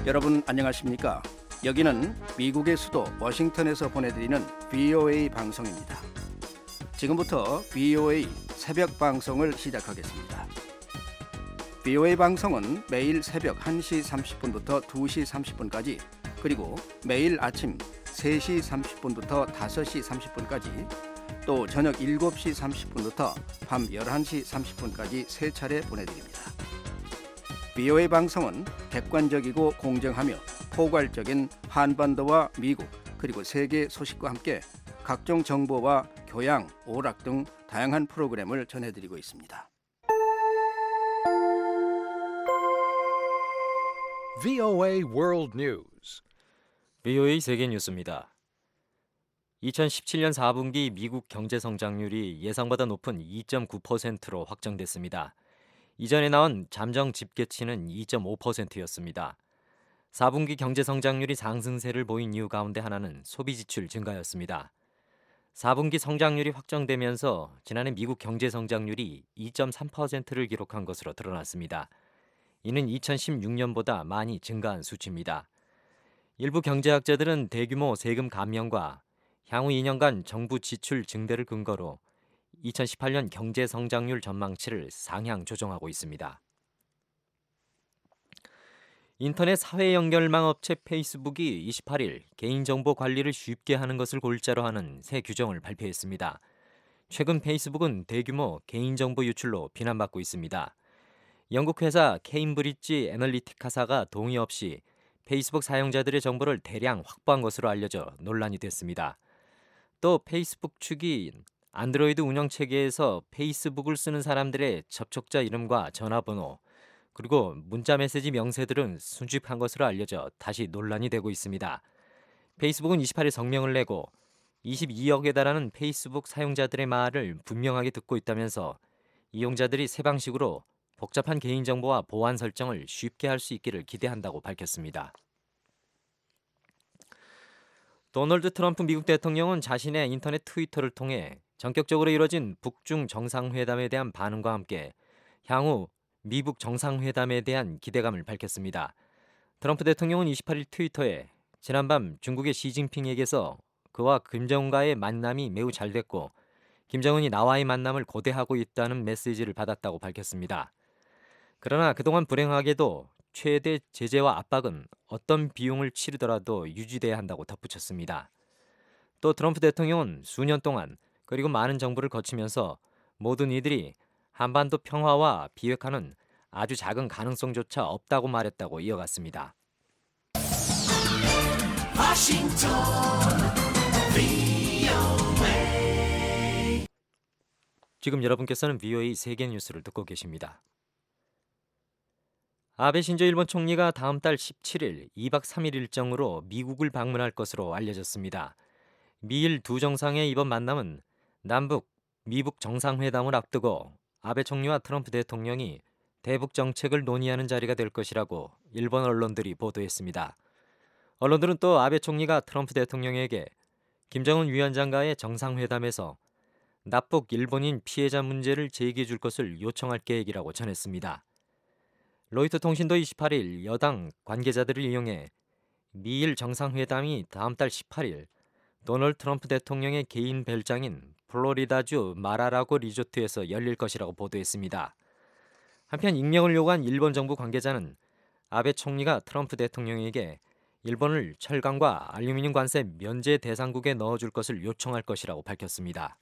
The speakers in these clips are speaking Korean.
여러분 안녕하십니까? 여기는 미국의 수도 워싱턴에서 보내드리는 VOA 방송입니다. 지금부터 VOA 새벽 방송을 시작하겠습니다. VOA 방송은 매일 새벽 1시 30분부터 2시 30분까지 그리고 매일 아침 3시 30분부터 5시 30분까지 또 저녁 7시 30분부터 밤 11시 30분까지 세 차례 보내드립니다. VOA 방송은 객관적이고 공정하며 포괄적인 한반도와 미국 그리고 세계 소식과 함께 각종 정보와 교양, 오락 등 다양한 프로그램을 전해드리고 있습니다. VOA World News. VOA 세계 뉴스입니다. 2017년 4분기 미국 경제 성장률이 예상보다 높은 2.9%로 확정됐습니다. 이전에 나온 잠정 집계치는 2.5%였습니다. 4분기 경제 성장률이 상승세를 보인 이유 가운데 하나는 소비 지출 증가였습니다. 4분기 성장률이 확정되면서 지난해 미국 경제 성장률이 2.3%를 기록한 것으로 드러났습니다. 이는 2016년보다 많이 증가한 수치입니다. 일부 경제학자들은 대규모 세금 감면과 향후 2년간 정부 지출 증대를 근거로 2018년 경제 성장률 전망치를 상향 조정하고 있습니다. 인터넷 사회 연결망 업체 페이스북이 28일 개인정보 관리를 쉽게 하는 것을 골자로 하는 새 규정을 발표했습니다. 최근 페이스북은 대규모 개인정보 유출로 비난받고 있습니다. 영국 회사 케임브리지 애널리티카사가 동의 없이 페이스북 사용자들의 정보를 대량 확보한 것으로 알려져 논란이 됐습니다. 또 페이스북 측이 안드로이드 운영체계에서 페이스북을 쓰는 사람들의 접촉자 이름과 전화번호 그리고 문자메시지 명세들은 수집한 것으로 알려져 다시 논란이 되고 있습니다. 페이스북은 28일 성명을 내고 22억에 달하는 페이스북 사용자들의 말을 분명하게 듣고 있다면서 이용자들이 새 방식으로 복잡한 개인정보와 보안 설정을 쉽게 할 수 있기를 기대한다고 밝혔습니다. 도널드 트럼프 미국 대통령은 자신의 인터넷 트위터를 통해 전격적으로 이뤄진 북중 정상회담에 대한 반응과 함께 향후 미북 정상회담에 대한 기대감을 밝혔습니다. 트럼프 대통령은 28일 트위터에 지난밤 중국의 시진핑에게서 그와 김정은과의 만남이 매우 잘 됐고 김정은이 나와의 만남을 고대하고 있다는 메시지를 받았다고 밝혔습니다. 그러나 그동안 불행하게도 최대 제재와 압박은 어떤 비용을 치르더라도 유지돼야 한다고 덧붙였습니다. 또 트럼프 대통령은 수년 동안 그리고 많은 정부를 거치면서 모든 이들이 한반도 평화와 비핵화는 아주 작은 가능성조차 없다고 말했다고 이어갔습니다. 지금 여러분께서는 VOA 세계 뉴스를 듣고 계십니다. 아베 신조 일본 총리가 다음 달 17일 2박 3일 일정으로 미국을 방문할 것으로 알려졌습니다. 미일 두 정상의 이번 만남은 남북, 미북 정상회담을 앞두고 아베 총리와 트럼프 대통령이 대북 정책을 논의하는 자리가 될 것이라고 일본 언론들이 보도했습니다. 언론들은 또 아베 총리가 트럼프 대통령에게 김정은 위원장과의 정상회담에서 납북 일본인 피해자 문제를 제기해 줄 것을 요청할 계획이라고 전했습니다. 로이터 통신도 28일 여당 관계자들을 이용해 미일 정상회담이 다음 달 18일 도널드 트럼프 대통령의 개인 별장인 플로리다주 마라라고 리조트에서 열릴 것이라고 보도했습니다. 한편 익명을 요구한 일본 정부 관계자는 아베 총리가 트럼프 대통령에게 일본을 철강과 알루미늄 관세 면제 대상국에 넣어줄 것을 요청할 것이라고 밝혔습니다.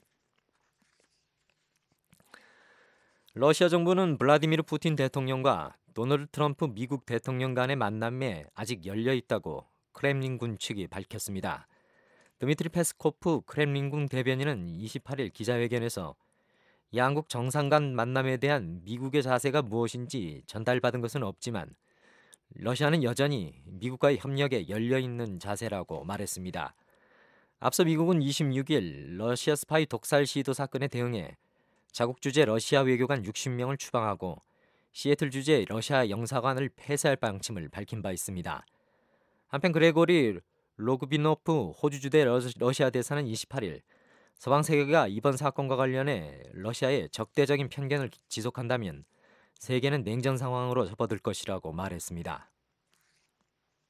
러시아 정부는 블라디미르 푸틴 대통령과 도널드 트럼프 미국 대통령 간의 만남에 아직 열려 있다고 크렘린군 측이 밝혔습니다. 드미트리 페스코프 크렘린군 대변인은 28일 기자회견에서 양국 정상 간 만남에 대한 미국의 자세가 무엇인지 전달받은 것은 없지만 러시아는 여전히 미국과의 협력에 열려있는 자세라고 말했습니다. 앞서 미국은 26일 러시아 스파이 독살 시도 사건에 대응해 자국 주재 러시아 외교관 60명을 추방하고 시애틀 주재 러시아 영사관을 폐쇄할 방침을 밝힌 바 있습니다. 한편 그레고리 로그비노프 호주 주재 러시아 대사는 28일 서방 세계가 이번 사건과 관련해 러시아의 적대적인 편견을 지속한다면 세계는 냉전 상황으로 접어들 것이라고 말했습니다.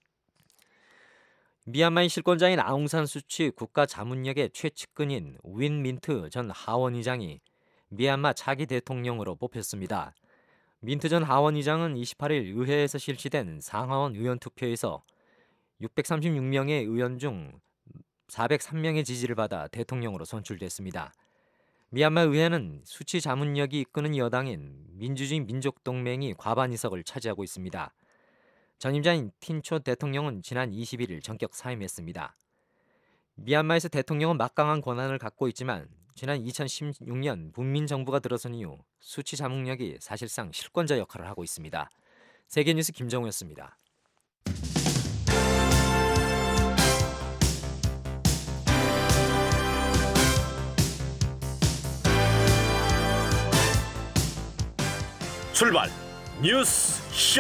미얀마의 실권자인 아웅산 수치 국가자문역의 최측근인 윈 민트 전 하원의장이 미얀마 차기 대통령으로 뽑혔습니다. 민트 전 하원의장은 28일 의회에서 실시된 상하원 의원 투표에서 636명의 의원 중 403명의 지지를 받아 대통령으로 선출됐습니다. 미얀마 의회는 수치 자문역이 이끄는 여당인 민주주의 민족동맹이 과반 의석을 차지하고 있습니다. 전임자인 틴초 대통령은 지난 21일 전격 사임했습니다. 미얀마에서 대통령은 막강한 권한을 갖고 있지만 지난 2016년 문민 정부가 들어선 이후 수치 자문역이 사실상 실권자 역할을 하고 있습니다. 세계뉴스 김정우였습니다. 출발 뉴스 쇼.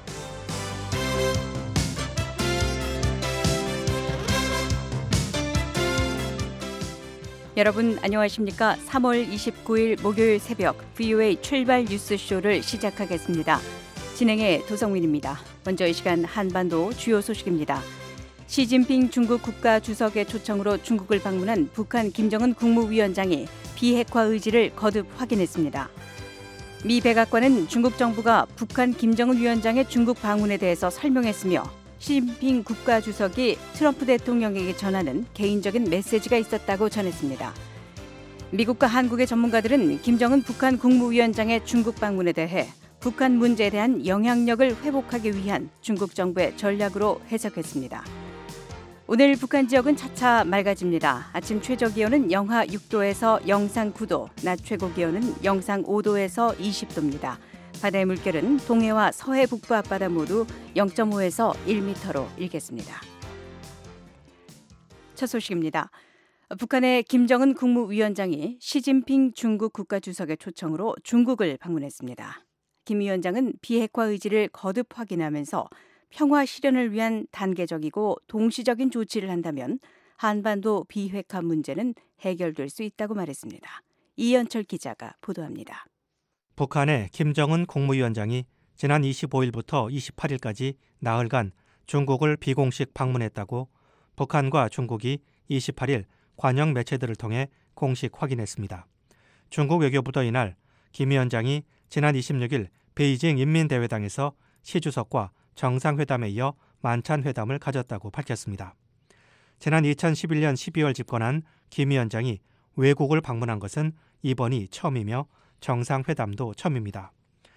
여러분 안녕하십니까? 3월 29일 목요일 새벽 VOA 출발 뉴스쇼를 시작하겠습니다. 진행의 도성민입니다. 먼저 이 시간 한반도 주요 소식입니다. 시진핑 중국 국가주석의 초청으로 중국을 방문한 북한 김정은 국무위원장이 비핵화 의지를 거듭 확인했습니다. 미 백악관은 중국 정부가 북한 김정은 위원장의 중국 방문에 대해서 설명했으며 시진핑 국가주석이 트럼프 대통령에게 전하는 개인적인 메시지가 있었다고 전했습니다. 미국과 한국의 전문가들은 김정은 북한 국무위원장의 중국 방문에 대해 북한 문제에 대한 영향력을 회복하기 위한 중국 정부의 전략으로 해석했습니다. 오늘 북한 지역은 차차 맑아집니다. 아침 최저 기온은 영하 6도에서 영상 9도, 낮 최고 기온은 영상 5도에서 20도입니다. 바다의 물결은 동해와 서해 북부 앞바다 모두 0.5에서 1m로 일겠습니다. 첫 소식입니다. 북한의 김정은 국무위원장이 시진핑 중국 국가주석의 초청으로 중국을 방문했습니다. 김 위원장은 비핵화 의지를 거듭 확인하면서 평화 실현을 위한 단계적이고 동시적인 조치를 한다면 한반도 비핵화 문제는 해결될 수 있다고 말했습니다. 이현철 기자가 보도합니다. 북한의 김정은 국무위원장이 지난 25일부터 28일까지 나흘간 중국을 비공식 방문했다고 북한과 중국이 28일 관영 매체들을 통해 공식 확인했습니다. 중국 외교부도 이날 김 위원장이 지난 26일 베이징 인민대회당에서 시 주석과 정상회담에 이어 만찬회담을 가졌다고 밝혔습니다. 지난 2011년 12월 집권한 김 위원장이 외국을 방문한 것은 이번이 처음이며 정상회담도 처음입니다.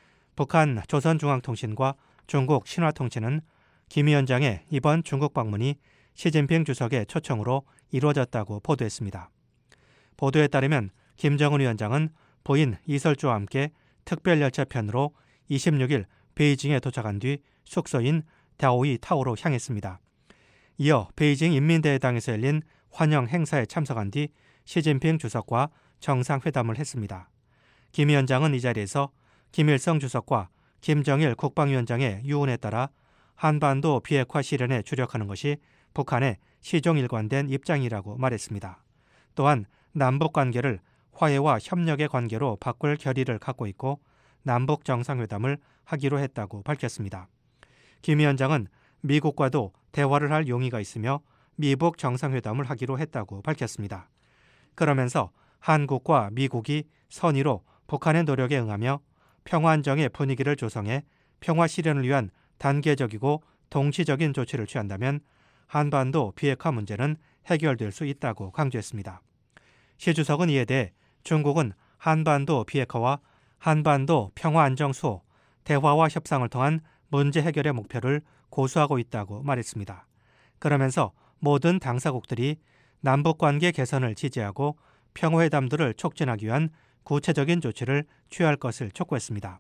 북한 조선중앙통신과 중국 신화통신은 김 위원장의 이번 중국 방문이 시진핑 주석의 초청으로 이루어졌다고 보도했습니다. 보도에 따르면 김정은 위원장은 부인 이설주와 함께 특별열차편으로 26일 베이징에 도착한 뒤 숙소인 다오이 타워로 향했습니다. 이어 베이징 인민대회당에서 열린 환영 행사에 참석한 뒤 시진핑 주석과 정상회담을 했습니다. 김 위원장은 이 자리에서 김일성 주석과 김정일 국방위원장의 유언에 따라 한반도 비핵화 실현에 주력하는 것이 북한의 시종일관된 입장이라고 말했습니다. 또한 남북 관계를 화해와 협력의 관계로 바꿀 결의를 갖고 있고 남북 정상회담을 하기로 했다고 밝혔습니다. 김 위원장은 미국과도 대화를 할 용의가 있으며 미북 정상회담을 하기로 했다고 밝혔습니다. 그러면서 한국과 미국이 선의로 북한의 노력에 응하며 평화 안정의 분위기를 조성해 평화 실현을 위한 단계적이고 동시적인 조치를 취한다면 한반도 비핵화 문제는 해결될 수 있다고 강조했습니다. 시 주석은 이에 대해 중국은 한반도 비핵화와 한반도 평화 안정 수호, 대화와 협상을 통한 문제 해결의 목표를 고수하고 있다고 말했습니다. 그러면서 모든 당사국들이 남북관계 개선을 지지하고 평화회담들을 촉진하기 위한 구체적인 조치를 취할 것을 촉구했습니다.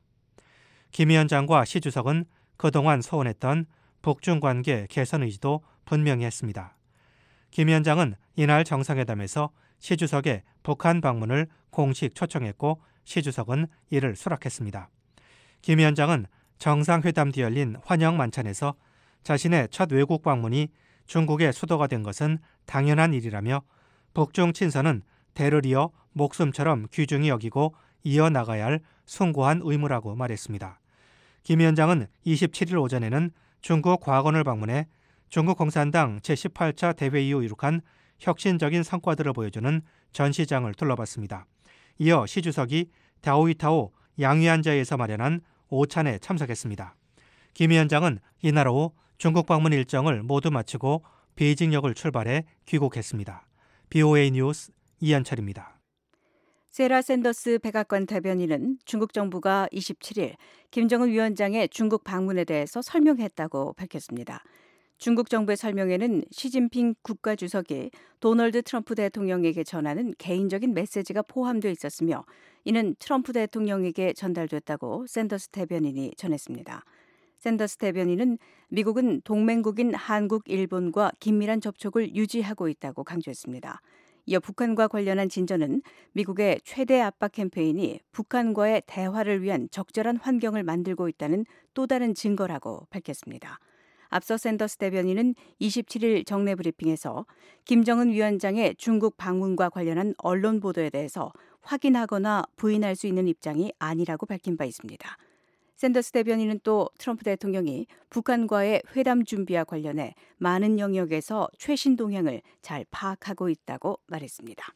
김 위원장과 시 주석은 그동안 소원했던 북중 관계 개선 의지도 분명히 했습니다. 김 위원장은 이날 정상회담에서 시 주석의 북한 방문을 공식 초청했고 시 주석은 이를 수락했습니다. 김 위원장은 정상회담 뒤 열린 환영 만찬에서 자신의 첫 외국 방문이 중국의 수도가 된 것은 당연한 일이라며 북중 친선은 대를 이어 목숨처럼 귀중히 여기고 이어나가야 할 숭고한 의무라고 말했습니다. 김 위원장은 27일 오전에는 중국 과건을 방문해 중국 공산당 제18차 대회 이후 이룩한 혁신적인 성과들을 보여주는 전시장을 둘러봤습니다. 이어 시 주석이 다오이타오 양위안자에서 마련한 오찬에 참석했습니다. 김 위원장은 이날 오후 중국 방문 일정을 모두 마치고 베이징역을 출발해 귀국했습니다. BOA 뉴스 이한철입니다. 세라 샌더스 백악관 대변인은 중국 정부가 27일 김정은 위원장의 중국 방문에 대해서 설명했다고 밝혔습니다. 중국 정부의 설명에는 시진핑 국가주석이 도널드 트럼프 대통령에게 전하는 개인적인 메시지가 포함되어 있었으며 이는 트럼프 대통령에게 전달됐다고 샌더스 대변인이 전했습니다. 샌더스 대변인은 미국은 동맹국인 한국, 일본과 긴밀한 접촉을 유지하고 있다고 강조했습니다. 이어 북한과 관련한 진전은 미국의 최대 압박 캠페인이 북한과의 대화를 위한 적절한 환경을 만들고 있다는 또 다른 증거라고 밝혔습니다. 앞서 샌더스 대변인은 27일 정례 브리핑에서 김정은 위원장의 중국 방문과 관련한 언론 보도에 대해서 확인하거나 부인할 수 있는 입장이 아니라고 밝힌 바 있습니다. 샌더스 대변인은 또 트럼프 대통령이 북한과의 회담 준비와 관련해 많은 영역에서 최신 동향을 잘 파악하고 있다고 말했습니다.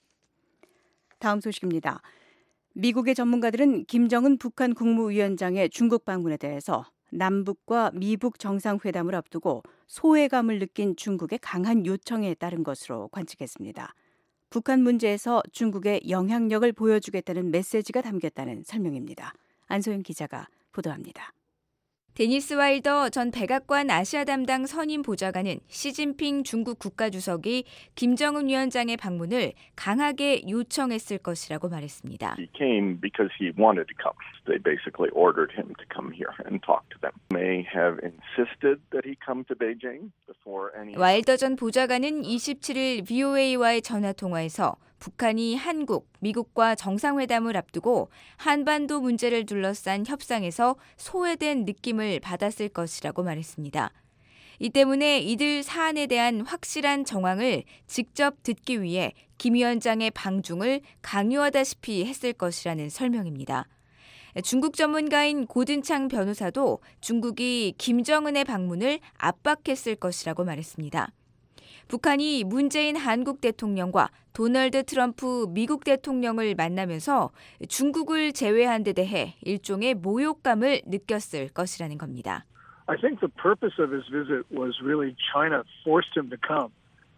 다음 소식입니다. 미국의 전문가들은 김정은 북한 국무위원장의 중국 방문에 대해서 남북과 미북 정상회담을 앞두고 소외감을 느낀 중국의 강한 요청에 따른 것으로 관측했습니다. 북한 문제에서 중국의 영향력을 보여주겠다는 메시지가 담겼다는 설명입니다. 안소영 기자가 보도합니다. 데니스 와일더 전 백악관 아시아 담당 선임 보좌관은 시진핑 중국 국가주석이 김정은 위원장의 방문을 강하게 요청했을 것이라고 말했습니다. He came because he wanted to come. They basically ordered him to come here and talk to them. May have insisted that he come to Beijing before any. 와일더 전 보좌관은 27일 VOA와의 전화 통화에서 북한이 한국, 미국과 정상회담을 앞두고 한반도 문제를 둘러싼 협상에서 소외된 느낌을 받았을 것이라고 말했습니다. 이 때문에 이들 사안에 대한 확실한 정황을 직접 듣기 위해 김 위원장의 방중을 강요하다시피 했을 것이라는 설명입니다. 중국 전문가인 고든창 변호사도 중국이 김정은의 방문을 압박했을 것이라고 말했습니다. 북한이 문재인 한국 대통령과 도널드 트럼프 미국 대통령을 만나면서 중국을 제외한 데 대해 일종의 모욕감을 느꼈을 것이라는 겁니다. I think the purpose of his visit was really China forced him to come.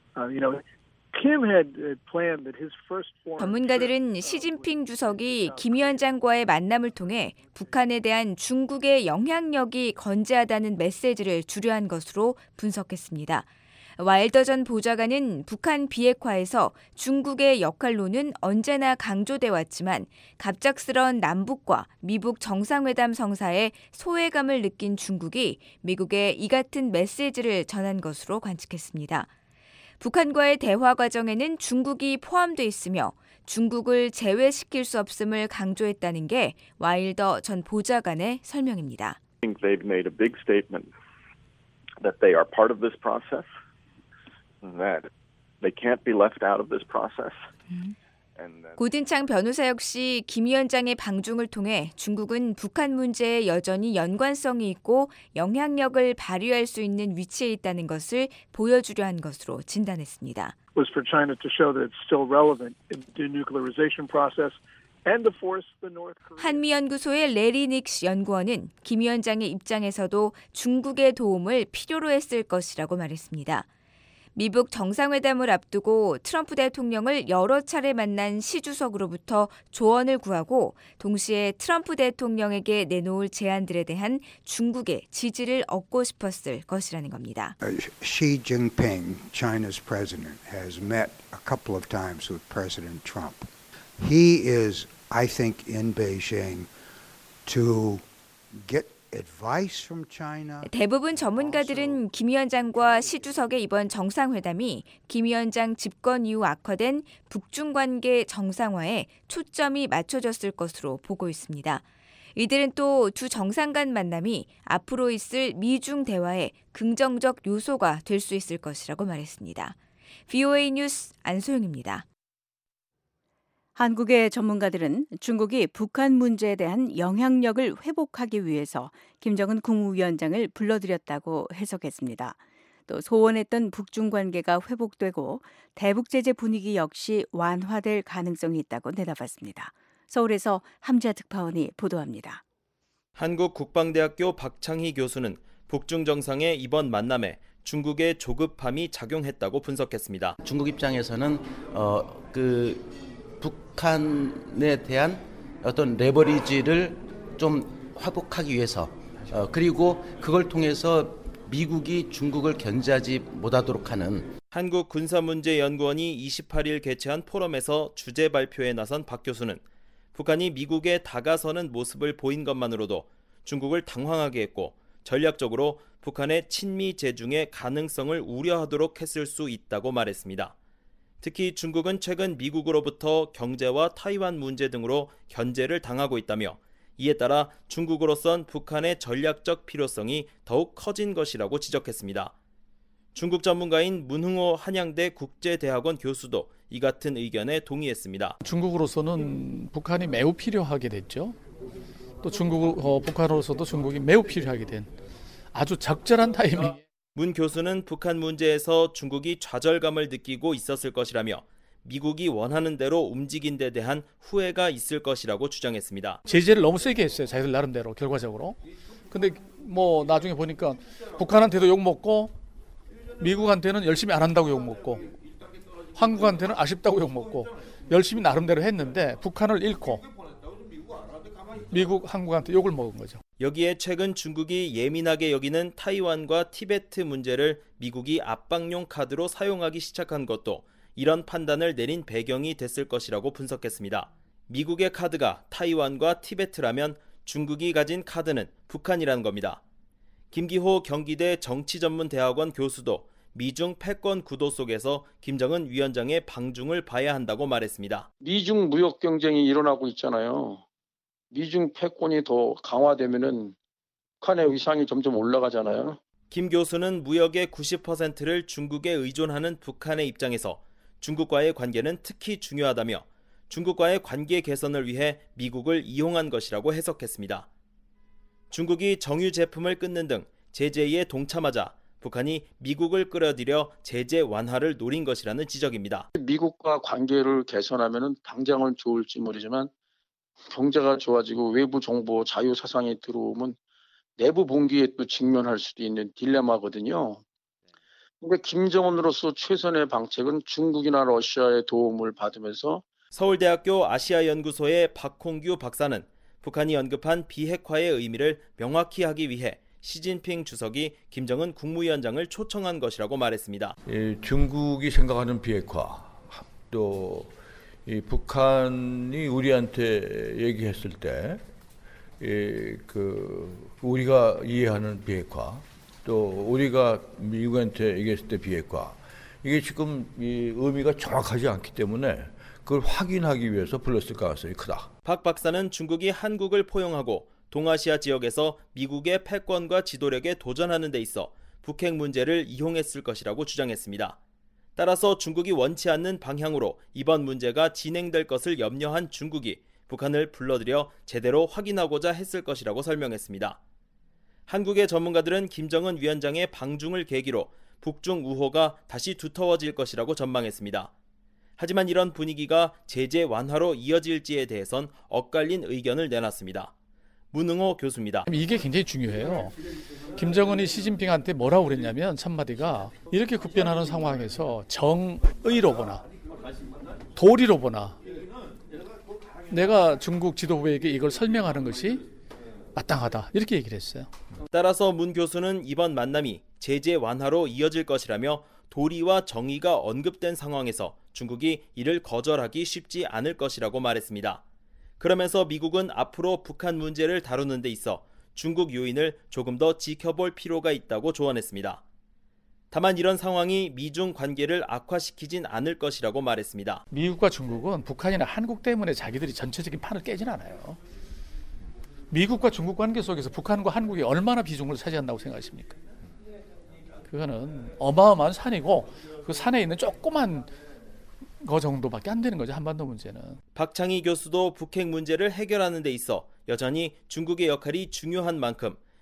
Kim had planned that his first foreign. 전문가들은 시진핑 주석이 김 위원장과의 만남을 통해 북한에 대한 중국의 영향력이 건재하다는 메시지를 주려한 것으로 분석했습니다. 와일더 전 보좌관은 북한 비핵화에서 중국의 역할로는 언제나 강조돼 왔지만 갑작스런 남북과 미북 정상회담 성사에 소외감을 느낀 중국이 미국에 이 같은 메시지를 전한 것으로 관측했습니다. 북한과의 대화 과정에는 중국이 포함돼 있으며 중국을 제외시킬 수 없음을 강조했다는 게 와일더 전 보좌관의 설명입니다. I think they've made a big statement that they are part of this process. That they can't be left out of this process. 고든창 변호사 역시 김 위원장의 방중을 통해 중국은 북한 문제에 여전히 연관성이 있고 영향력을 발휘할 수 있는 위치에 있다는 것을 보여주려 한 것으로 진단했습니다. Was for China to show that it's still relevant in the denuclearization process and to force the North Korea. 한미연구소의 레리 닉스 연구원은 김 위원장의 입장에서도 중국의 도움을 필요로 했을 것이라고 말했습니다. 미북 정상회담을 앞두고 트럼프 대통령을 여러 차례 만난 시 주석으로부터 조언을 구하고 동시에 트럼프 대통령에게 내놓을 제안들에 대한 중국의 지지를 얻고 싶었을 것이라는 겁니다. Xi Jinping, China's president, has met a couple of times with President Trump. He is, I think, in Beijing to get advice from China. 대부분 전문가들은 김 위원장과 시 주석의 이번 정상회담이 김 위원장 집권 이후 악화된 북중 관계 정상화에 초점이 맞춰졌을 것으로 보고 있습니다. 이들은 또 두 정상 간 만남이 앞으로 있을 미중 대화의 긍정적 요소가 될 수 있을 것이라고 말했습니다. VOA 뉴스 안소영입니다. 한국의 전문가들은 중국이 북한 문제에 대한 영향력을 회복하기 위해서 김정은 국무위원장을 불러들였다고 해석했습니다. 또 소원했던 북중 관계가 회복되고 대북 제재 분위기 역시 완화될 가능성이 있다고 내다봤습니다. 서울에서 함지아 특파원이 보도합니다. 한국국방대학교 박창희 교수는 북중 정상의 이번 만남에 중국의 조급함이 작용했다고 분석했습니다. 중국 입장에서는 북한에 대한 어떤 레버리지를 좀 회복하기 위해서 그리고 그걸 통해서 미국이 중국을 견제하지 못하도록 하는 한국군사문제연구원이 28일 개최한 포럼에서 주제 발표에 나선 박 교수는 북한이 미국에 다가서는 모습을 보인 것만으로도 중국을 당황하게 했고 전략적으로 북한의 친미 제중의 가능성을 우려하도록 했을 수 있다고 말했습니다. 특히 중국은 최근 미국으로부터 경제와 타이완 문제 등으로 견제를 당하고 있다며 이에 따라 중국으로선 북한의 전략적 필요성이 더욱 커진 것이라고 지적했습니다. 중국 전문가인 문흥호 한양대 국제대학원 교수도 이 같은 의견에 동의했습니다. 중국으로서는 북한이 매우 필요하게 됐죠. 또 북한으로서도 중국이 매우 필요하게 된 아주 적절한 타이밍. 문 교수는 북한 문제에서 중국이 좌절감을 느끼고 있었을 것이라며 미국이 원하는 대로 움직인 데 대한 후회가 있을 것이라고 주장했습니다. 제재를 너무 세게 했어요. 자기들 나름대로 결과적으로. 근데 뭐 나중에 보니까 북한한테도 욕먹고 미국한테는 열심히 안 한다고 욕먹고 한국한테는 아쉽다고 욕먹고 열심히 나름대로 했는데 북한을 잃고 미국, 한국한테 욕을 먹은 거죠. 여기에 최근 중국이 예민하게 여기는 타이완과 티베트 문제를 미국이 압박용 카드로 사용하기 시작한 것도 이런 판단을 내린 배경이 됐을 것이라고 분석했습니다. 미국의 카드가 타이완과 티베트라면 중국이 가진 카드는 북한이라는 겁니다. 김기호 경기대 정치전문대학원 교수도 미중 패권 구도 속에서 김정은 위원장의 방중을 봐야 한다고 말했습니다. 미중 무역 경쟁이 일어나고 있잖아요. 미중 패권이 더 강화되면은 북한의 위상이 점점 올라가잖아요. 김 교수는 무역의 90%를 중국에 의존하는 북한의 입장에서 중국과의 관계는 특히 중요하다며 중국과의 관계 개선을 위해 미국을 이용한 것이라고 해석했습니다. 중국이 정유 제품을 끊는 등 제재에 동참하자 북한이 미국을 끌어들여 제재 완화를 노린 것이라는 지적입니다. 미국과 관계를 개선하면은 당장은 좋을지 모르지만 경제가 좋아지고 외부 정보 자유 사상이 들어오면 내부 봉기에 또 직면할 수도 있는 딜레마거든요. 그런데 김정은으로서 최선의 방책은 중국이나 러시아의 도움을 받으면서 서울대학교 아시아연구소의 박홍규 박사는 북한이 언급한 비핵화의 의미를 명확히 하기 위해 시진핑 주석이 김정은 국무위원장을 초청한 것이라고 말했습니다. 중국이 생각하는 비핵화, 또 북한이 우리한테 얘기했을 때 우리가 이해하는 비핵화, 또 우리가 미국한테 얘기했을 때 비핵화, 이게 지금 의미가 정확하지 않기 때문에 그걸 확인하기 위해서 불렀을 가능성이 크다. 박 박사는 중국이 한국을 포용하고 동아시아 지역에서 미국의 패권과 지도력에 도전하는 데 있어 북핵 문제를 이용했을 것이라고 주장했습니다. 따라서 중국이 원치 않는 방향으로 이번 문제가 진행될 것을 염려한 중국이 북한을 불러들여 제대로 확인하고자 했을 것이라고 설명했습니다. 한국의 전문가들은 김정은 위원장의 방중을 계기로 북중 우호가 다시 두터워질 것이라고 전망했습니다. 하지만 이런 분위기가 제재 완화로 이어질지에 대해선 엇갈린 의견을 내놨습니다. 문흥호 교수입니다. 이게 굉장히 중요해요. 김정은이 시진핑한테 뭐라고 그랬냐면 첫마디가 이렇게 급변하는 상황에서 정의로 보나 도리로 보나 내가 중국 지도부에게 이걸 설명하는 것이 마땅하다 이렇게 얘기를 했어요. 따라서 문 교수는 이번 만남이 제재 완화로 이어질 것이라며 도리와 정의가 언급된 상황에서 중국이 이를 거절하기 쉽지 않을 것이라고 말했습니다. 그러면서 미국은 앞으로 북한 문제를 다루는 데 있어 중국 요인을 조금 더 지켜볼 필요가 있다고 조언했습니다. 다만 이런 상황이 미중 관계를 악화시키진 않을 것이라고 말했습니다. 미국과 중국은 북한이나 한국 때문에 자기들이 전체적인 판을 깨진 않아요. 미국과 중국 관계 속에서 북한과 한국이 얼마나 비중을 차지한다고 생각하십니까? 그거는 어마어마한 산이고 그 산에 있는 조그만 거 정도밖에 안 되는 거죠. 한반도 문제는. 박창희 교수도 북핵 문제를 해결하는 데 있어 여전히 중국의 역할이 중요한 만큼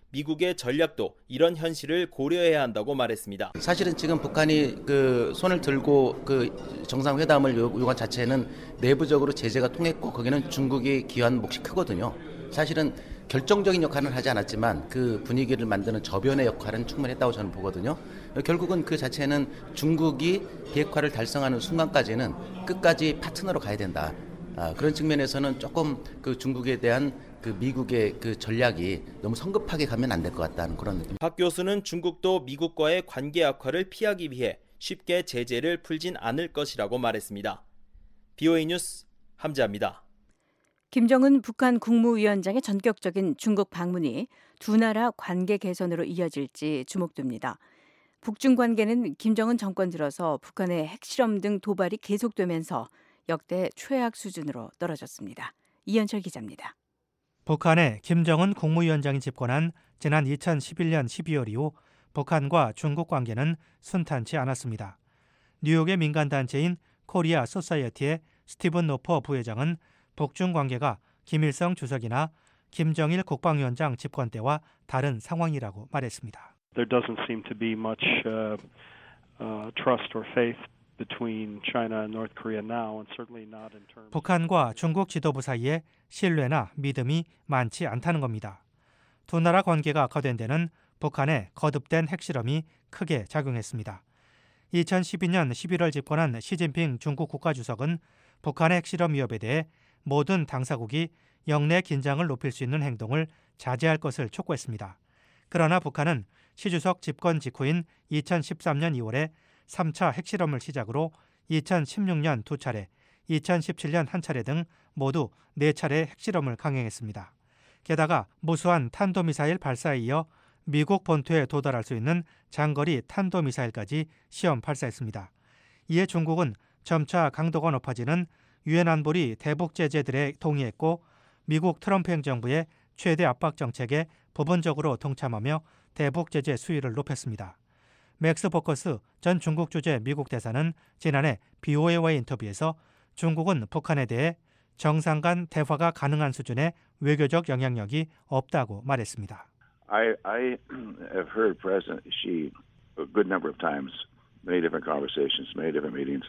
미국의 전략도 이런 현실을 고려해야 한다고 말했습니다. 사실은 지금 북한이 손을 들고 정상회담을 요구한 자체는 내부적으로 제재가 통했고 거기는 중국이 기여한 몫이 크거든요. 사실은 결정적인 역할은 하지 않았지만 그 분위기를 만드는 저변의 역할은 충분히 했다고 저는 보거든요. 결국은 그 자체는 중국이 비핵화를 달성하는 순간까지는 끝까지 파트너로 가야 된다. 그런 측면에서는 조금 중국에 대한 미국의 전략이 너무 성급하게 가면 안 될 것 같다는 그런 느낌. 박 교수는 중국도 미국과의 관계 악화를 피하기 위해 쉽게 제재를 풀진 않을 것이라고 말했습니다. BOA 뉴스 함재합니다. 김정은 북한 국무위원장의 전격적인 중국 방문이 두 나라 관계 개선으로 이어질지 주목됩니다. 북중 관계는 김정은 정권 들어서 북한의 핵실험 등 도발이 계속되면서 역대 최악 수준으로 떨어졌습니다. 이현철 기자입니다. 북한의 김정은 국무위원장이 집권한 지난 2011년 12월 이후 북한과 중국 관계는 순탄치 않았습니다. 뉴욕의 민간단체인 코리아 소사이어티의 스티븐 노퍼 부회장은 북중 관계가 김일성 주석이나 김정일 국방위원장 집권 때와 다른 상황이라고 말했습니다. There doesn't seem to be much trust or faith between China and North Korea now, and certainly not in terms. 북한과 중국 지도부 사이에 신뢰나 믿음이 많지 않다는 겁니다. 두 나라 관계가 악화된 데는 북한의 거듭된 핵실험이 크게 작용했습니다. 2012년 11월 집권한 시진핑 중국 국가주석은 북한의 핵실험 위협에 대해 모든 당사국이 영내 긴장을 높일 수 있는 행동을 자제할 것을 촉구했습니다. 그러나 북한은 시 주석 집권 직후인 2013년 2월에 3차 핵실험을 시작으로 2016년 2차례, 2017년 1차례 등 모두 4차례 핵실험을 강행했습니다. 게다가 무수한 탄도미사일 발사에 이어 미국 본토에 도달할 수 있는 장거리 탄도미사일까지 시험 발사했습니다. 이에 중국은 점차 강도가 높아지는 유엔 안보리 대북 제재들에 동의했고 미국 트럼프 행정부의 최대 압박 정책에 부분적으로 동참하며 대북 제재 수위를 높였습니다. 맥스 포커스 전 중국 주재 미국 대사는 지난해 BOA와의 인터뷰에서 중국은 북한에 대해 정상 간 대화가 가능한 수준의 외교적 영향력이 없다고 말했습니다. I have heard President Xi a good number of times, many different conversations, many different meetings.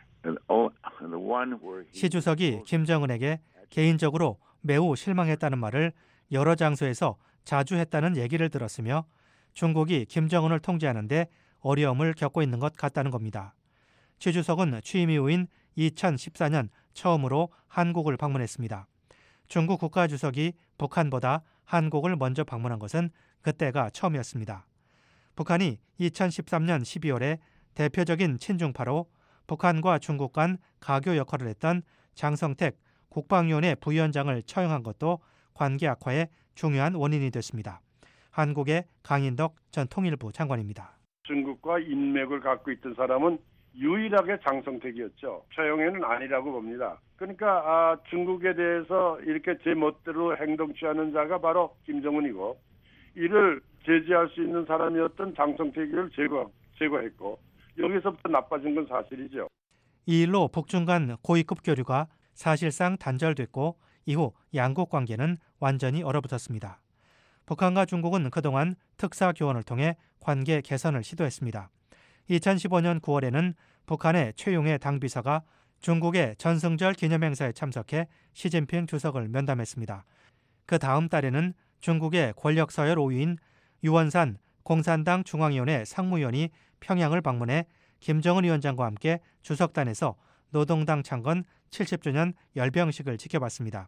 시 주석이 김정은에게 개인적으로 매우 실망했다는 말을 여러 장소에서 자주 했다는 얘기를 들었으며 중국이 김정은을 통제하는 데 어려움을 겪고 있는 것 같다는 겁니다. 시 주석은 취임 이후인 2014년 처음으로 한국을 방문했습니다. 중국 국가주석이 북한보다 한국을 먼저 방문한 것은 그때가 처음이었습니다. 북한이 2013년 12월에 대표적인 친중파로 북한과 중국 간 가교 역할을 했던 장성택 국방위원회 부위원장을 처형한 것도 관계 악화의 중요한 원인이 됐습니다. 한국의 강인덕 전 통일부 장관입니다. 중국과 인맥을 갖고 있던 사람은 유일하게 장성택이었죠. 처형에는 아니라고 봅니다. 그러니까 중국에 대해서 이렇게 제 멋대로 행동 취하는 자가 바로 김정은이고 이를 제지할 수 있는 사람이었던 장성택을 제거했고 여기서부터 나빠진 건 사실이죠. 이 일로 북중 간 고위급 교류가 사실상 단절됐고 이후 양국 관계는 완전히 얼어붙었습니다. 북한과 중국은 그동안 특사 교원을 통해 관계 개선을 시도했습니다. 2015년 9월에는 북한의 최용해 당비서가 중국의 전승절 기념행사에 참석해 시진핑 주석을 면담했습니다. 그 다음 달에는 중국의 권력 서열 5위인 유원산 공산당 중앙위원회 상무위원이 평양을 방문해 김정은 위원장과 함께 주석단에서 노동당 창건 70주년 열병식을 지켜봤습니다.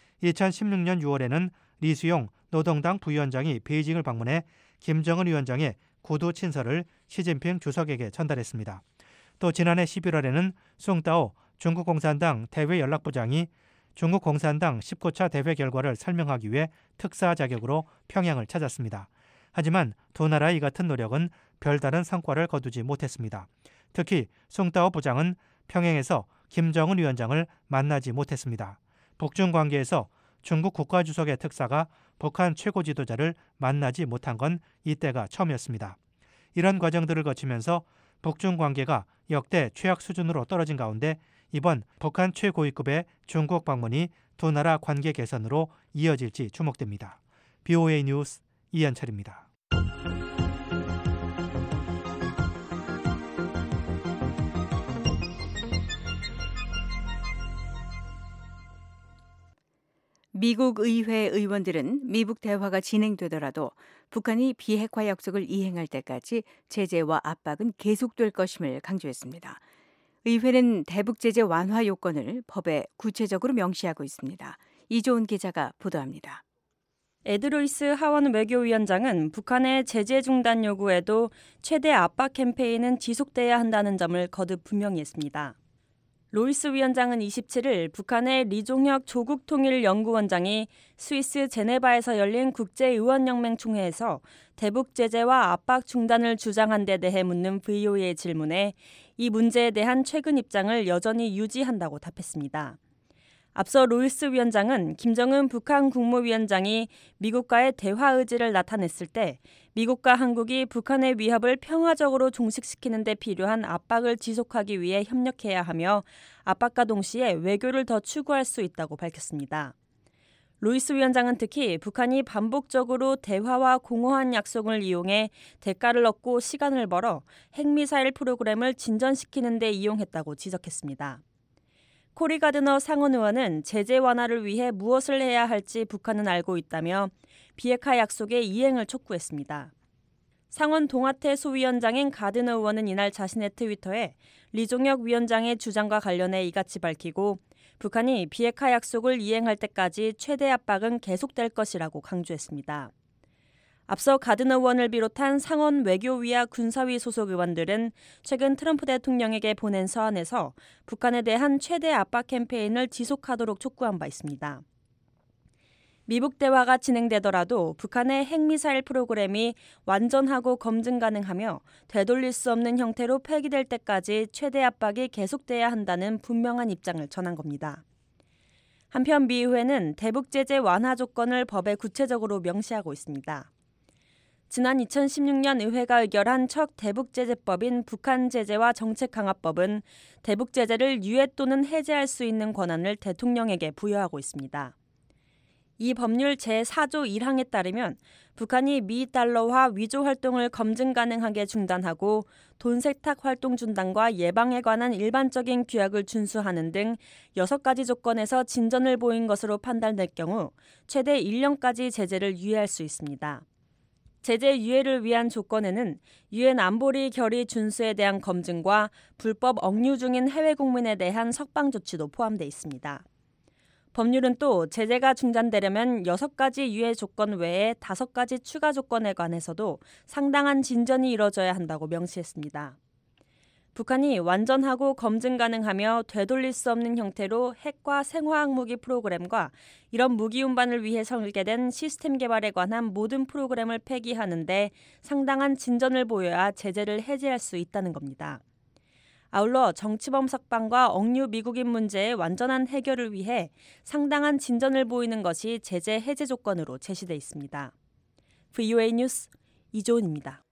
2016년 6월에는 리수용 노동당 부위원장이 베이징을 방문해 김정은 위원장의 구두 친서를 시진핑 주석에게 전달했습니다. 또 지난해 11월에는 숭따오 중국 공산당 대외 연락부장이 중국 공산당 19차 대회 결과를 설명하기 위해 특사 자격으로 평양을 찾았습니다. 하지만 두 나라의 이 같은 노력은 별다른 성과를 거두지 못했습니다. 특히 숭따오 부장은 평양에서 김정은 위원장을 만나지 못했습니다. 북중 관계에서 중국 국가주석의 특사가 북한 최고 지도자를 만나지 못한 건 이때가 처음이었습니다. 이런 과정들을 거치면서 북중 관계가 역대 최악 수준으로 떨어진 가운데 이번 북한 최고위급의 중국 방문이 두 나라 관계 개선으로 이어질지 주목됩니다. BOA 뉴스 이한철입니다. 미국 의회 의원들은 미북 대화가 진행되더라도 북한이 비핵화 약속을 이행할 때까지 제재와 압박은 계속될 것임을 강조했습니다. 의회는 대북 제재 완화 요건을 법에 구체적으로 명시하고 있습니다. 이조은 기자가 보도합니다. 에드 루이스 하원 외교위원장은 북한의 제재 중단 요구에도 최대 압박 캠페인은 지속돼야 한다는 점을 거듭 분명히 했습니다. 로이스 위원장은 27일 북한의 리종혁 조국통일연구원장이 스위스 제네바에서 열린 국제의원연맹 총회에서 대북 제재와 압박 중단을 주장한 데 대해 묻는 VOA의 질문에 이 문제에 대한 최근 입장을 여전히 유지한다고 답했습니다. 앞서 로이스 위원장은 김정은 북한 국무위원장이 미국과의 대화 의지를 나타냈을 때 미국과 한국이 북한의 위협을 평화적으로 종식시키는 데 필요한 압박을 지속하기 위해 협력해야 하며 압박과 동시에 외교를 더 추구할 수 있다고 밝혔습니다. 로이스 위원장은 특히 북한이 반복적으로 대화와 공허한 약속을 이용해 대가를 얻고 시간을 벌어 핵미사일 프로그램을 진전시키는 데 이용했다고 지적했습니다. 코리 가드너 상원 의원은 제재 완화를 위해 무엇을 해야 할지 북한은 알고 있다며 비핵화 약속의 이행을 촉구했습니다. 상원 동아태 소위원장인 가드너 의원은 이날 자신의 트위터에 리종혁 위원장의 주장과 관련해 이같이 밝히고 북한이 비핵화 약속을 이행할 때까지 최대 압박은 계속될 것이라고 강조했습니다. 앞서 가드너 의원을 비롯한 상원 외교위와 군사위 소속 의원들은 최근 트럼프 대통령에게 보낸 서한에서 북한에 대한 최대 압박 캠페인을 지속하도록 촉구한 바 있습니다. 미북 대화가 진행되더라도 북한의 핵미사일 프로그램이 완전하고 검증 가능하며 되돌릴 수 없는 형태로 폐기될 때까지 최대 압박이 계속돼야 한다는 분명한 입장을 전한 겁니다. 한편 미 의회는 대북 제재 완화 조건을 법에 구체적으로 명시하고 있습니다. 지난 2016년 의회가 의결한 첫 대북제재법인 북한제재와 정책강화법은 대북제재를 유예 또는 해제할 수 있는 권한을 대통령에게 부여하고 있습니다. 이 법률 제4조 1항에 따르면 북한이 미 달러화 위조 활동을 검증 가능하게 중단하고 돈 세탁 활동 중단과 예방에 관한 일반적인 규약을 준수하는 등 6가지 조건에서 진전을 보인 것으로 판단될 경우 최대 1년까지 제재를 유예할 수 있습니다. 제재 유예를 위한 조건에는 유엔 안보리 결의 준수에 대한 검증과 불법 억류 중인 해외 국민에 대한 석방 조치도 포함되어 있습니다. 법률은 또 제재가 중단되려면 6가지 유예 조건 외에 5가지 추가 조건에 관해서도 상당한 진전이 이뤄져야 한다고 명시했습니다. 북한이 완전하고 검증 가능하며 되돌릴 수 없는 형태로 핵과 생화학 무기 프로그램과 이런 무기 운반을 위해 설계된 시스템 개발에 관한 모든 프로그램을 폐기하는데 상당한 진전을 보여야 제재를 해제할 수 있다는 겁니다. 아울러 정치범 석방과 억류 미국인 문제의 완전한 해결을 위해 상당한 진전을 보이는 것이 제재 해제 조건으로 제시돼 있습니다. VOA 뉴스 이조은입니다.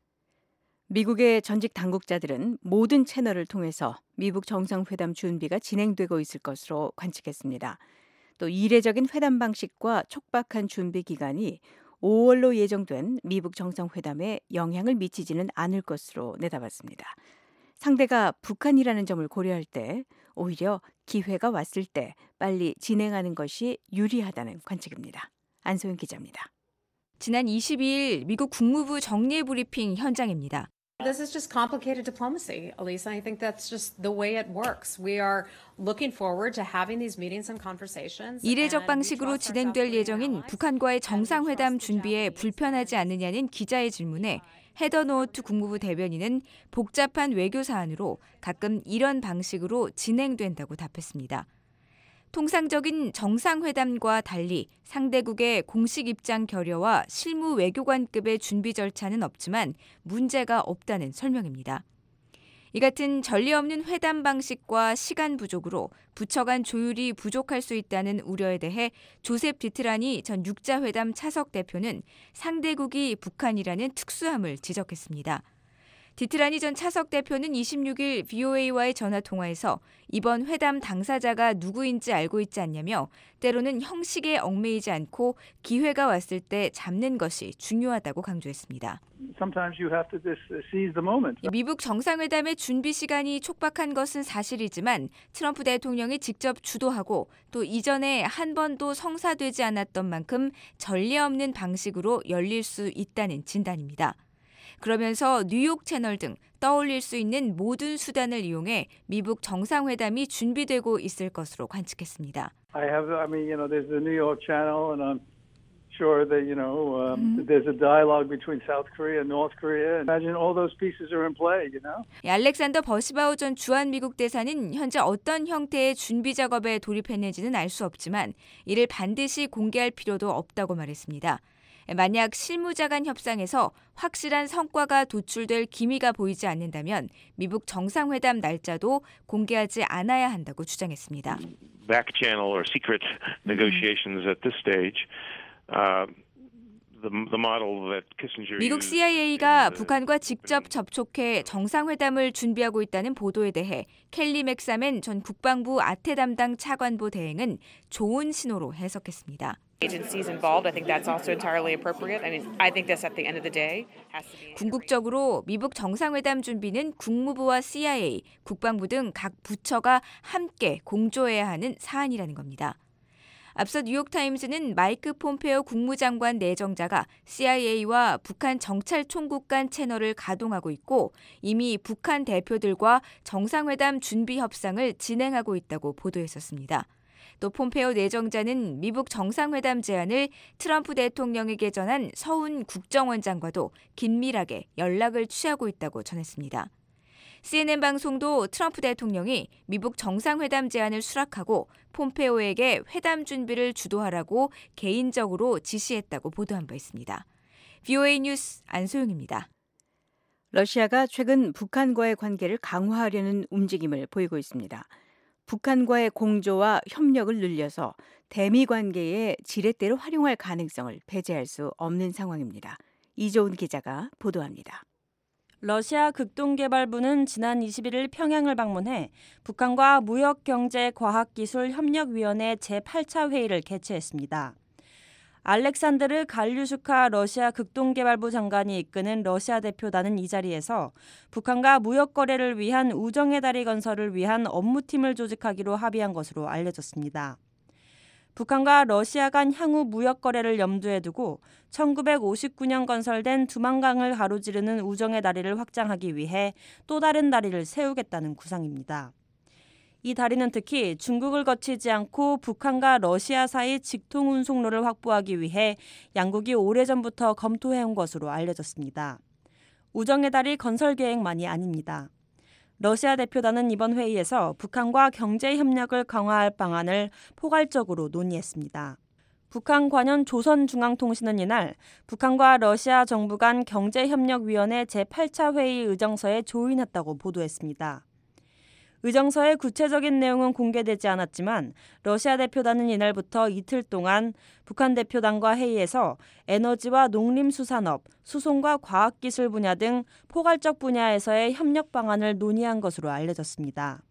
미국의 전직 당국자들은 모든 채널을 통해서 미북 정상회담 준비가 진행되고 있을 것으로 관측했습니다. 또 이례적인 회담 방식과 촉박한 준비 기간이 5월로 예정된 미북 정상회담에 영향을 미치지는 않을 것으로 내다봤습니다. 상대가 북한이라는 점을 고려할 때 오히려 기회가 왔을 때 빨리 진행하는 것이 유리하다는 관측입니다. 안소영 기자입니다. 지난 22일 미국 국무부 정례 브리핑 현장입니다. This is just complicated diplomacy, Elisa. I think that's just the way it works. We are looking forward to having these meetings and conversations. 이례적 방식으로 진행될 예정인 북한과의 정상회담 준비에 불편하지 않느냐는 기자의 질문에 헤더 노어트 국무부 대변인은 복잡한 외교 사안으로 가끔 이런 방식으로 진행된다고 답했습니다. 통상적인 정상회담과 달리 상대국의 공식 입장 결여와 실무 외교관급의 준비 절차는 없지만 문제가 없다는 설명입니다. 이 같은 전례 없는 회담 방식과 시간 부족으로 부처 간 조율이 부족할 수 있다는 우려에 대해 조셉 디트라니 전 육자회담 차석 대표는 상대국이 북한이라는 특수함을 지적했습니다. 디트라니 전 차석 대표는 26일 VOA와의 전화 통화에서 이번 회담 당사자가 누구인지 알고 있지 않냐며 때로는 형식에 얽매이지 않고 기회가 왔을 때 잡는 것이 중요하다고 강조했습니다. Sometimes you have to just seize the moment. 미국 정상회담의 준비 시간이 촉박한 것은 사실이지만 트럼프 대통령이 직접 주도하고 또 이전에 한 번도 성사되지 않았던 만큼 전례 없는 방식으로 열릴 수 있다는 진단입니다. 그러면서 뉴욕 채널 등 떠올릴 수 있는 모든 수단을 이용해 미국 정상회담이 준비되고 있을 것으로 관측했습니다. There's the New York Channel, and I'm sure that there's a dialogue between South Korea and North Korea. Imagine all those pieces are in play. 알렉산더 버시바우 전 주한 미국 대사는 현재 어떤 형태의 준비 작업에 돌입했는지는 알 수 없지만 이를 반드시 공개할 필요도 없다고 말했습니다. 만약 실무자 간 협상에서 확실한 성과가 도출될 기미가 보이지 않는다면 미국 정상회담 날짜도 공개하지 않아야 한다고 주장했습니다. Back channel or secret negotiations at this stage. 미국 CIA가 북한과 직접 접촉해 정상회담을 준비하고 있다는 보도에 대해 켈리 맥사맨 전 국방부 아태 담당 차관보 대행은 좋은 신호로 해석했습니다. 궁극적으로 미국 정상회담 준비는 국무부와 CIA, 국방부 등 각 부처가 함께 공조해야 하는 사안이라는 겁니다. 앞서 뉴욕타임즈는 마이크 폼페오 국무장관 내정자가 CIA와 북한 정찰총국 간 채널을 가동하고 있고 이미 북한 대표들과 정상회담 준비 협상을 진행하고 있다고 보도했었습니다. 또 폼페오 내정자는 미국 정상회담 제안을 트럼프 대통령에게 전한 서훈 국정원장과도 긴밀하게 연락을 취하고 있다고 전했습니다. CNN 방송도 트럼프 대통령이 미국 정상회담 제안을 수락하고 폼페오에게 회담 준비를 주도하라고 개인적으로 지시했다고 보도한 바 있습니다. VOA 뉴스 안소영입니다. 러시아가 최근 북한과의 관계를 강화하려는 움직임을 보이고 있습니다. 북한과의 공조와 협력을 늘려서 대미 관계에 지렛대로 활용할 가능성을 배제할 수 없는 상황입니다. 이조은 기자가 보도합니다. 러시아 극동개발부는 지난 21일 평양을 방문해 북한과 무역경제과학기술협력위원회 제8차 회의를 개최했습니다. 알렉산드르 갈류슈카 러시아 극동개발부 장관이 이끄는 러시아 대표단은 이 자리에서 북한과 무역거래를 위한 우정의 다리 건설을 위한 업무팀을 조직하기로 합의한 것으로 알려졌습니다. 북한과 러시아 간 향후 무역 거래를 염두에 두고 1959년 건설된 두만강을 가로지르는 우정의 다리를 확장하기 위해 또 다른 다리를 세우겠다는 구상입니다. 이 다리는 특히 중국을 거치지 않고 북한과 러시아 사이 직통 운송로를 확보하기 위해 양국이 오래전부터 검토해온 것으로 알려졌습니다. 우정의 다리 건설 계획만이 아닙니다. 러시아 대표단은 이번 회의에서 북한과 경제 협력을 강화할 방안을 포괄적으로 논의했습니다. 북한 관현 조선중앙통신은 이날 북한과 러시아 정부 간 경제협력위원회 제8차 회의 의정서에 조인했다고 보도했습니다. 의정서의 구체적인 내용은 공개되지 않았지만 러시아 대표단은 이날부터 이틀 동안 북한 대표단과 회의에서 에너지와 농림수산업, 수송과 과학기술 분야 등 포괄적 분야에서의 협력 방안을 논의한 것으로 알려졌습니다.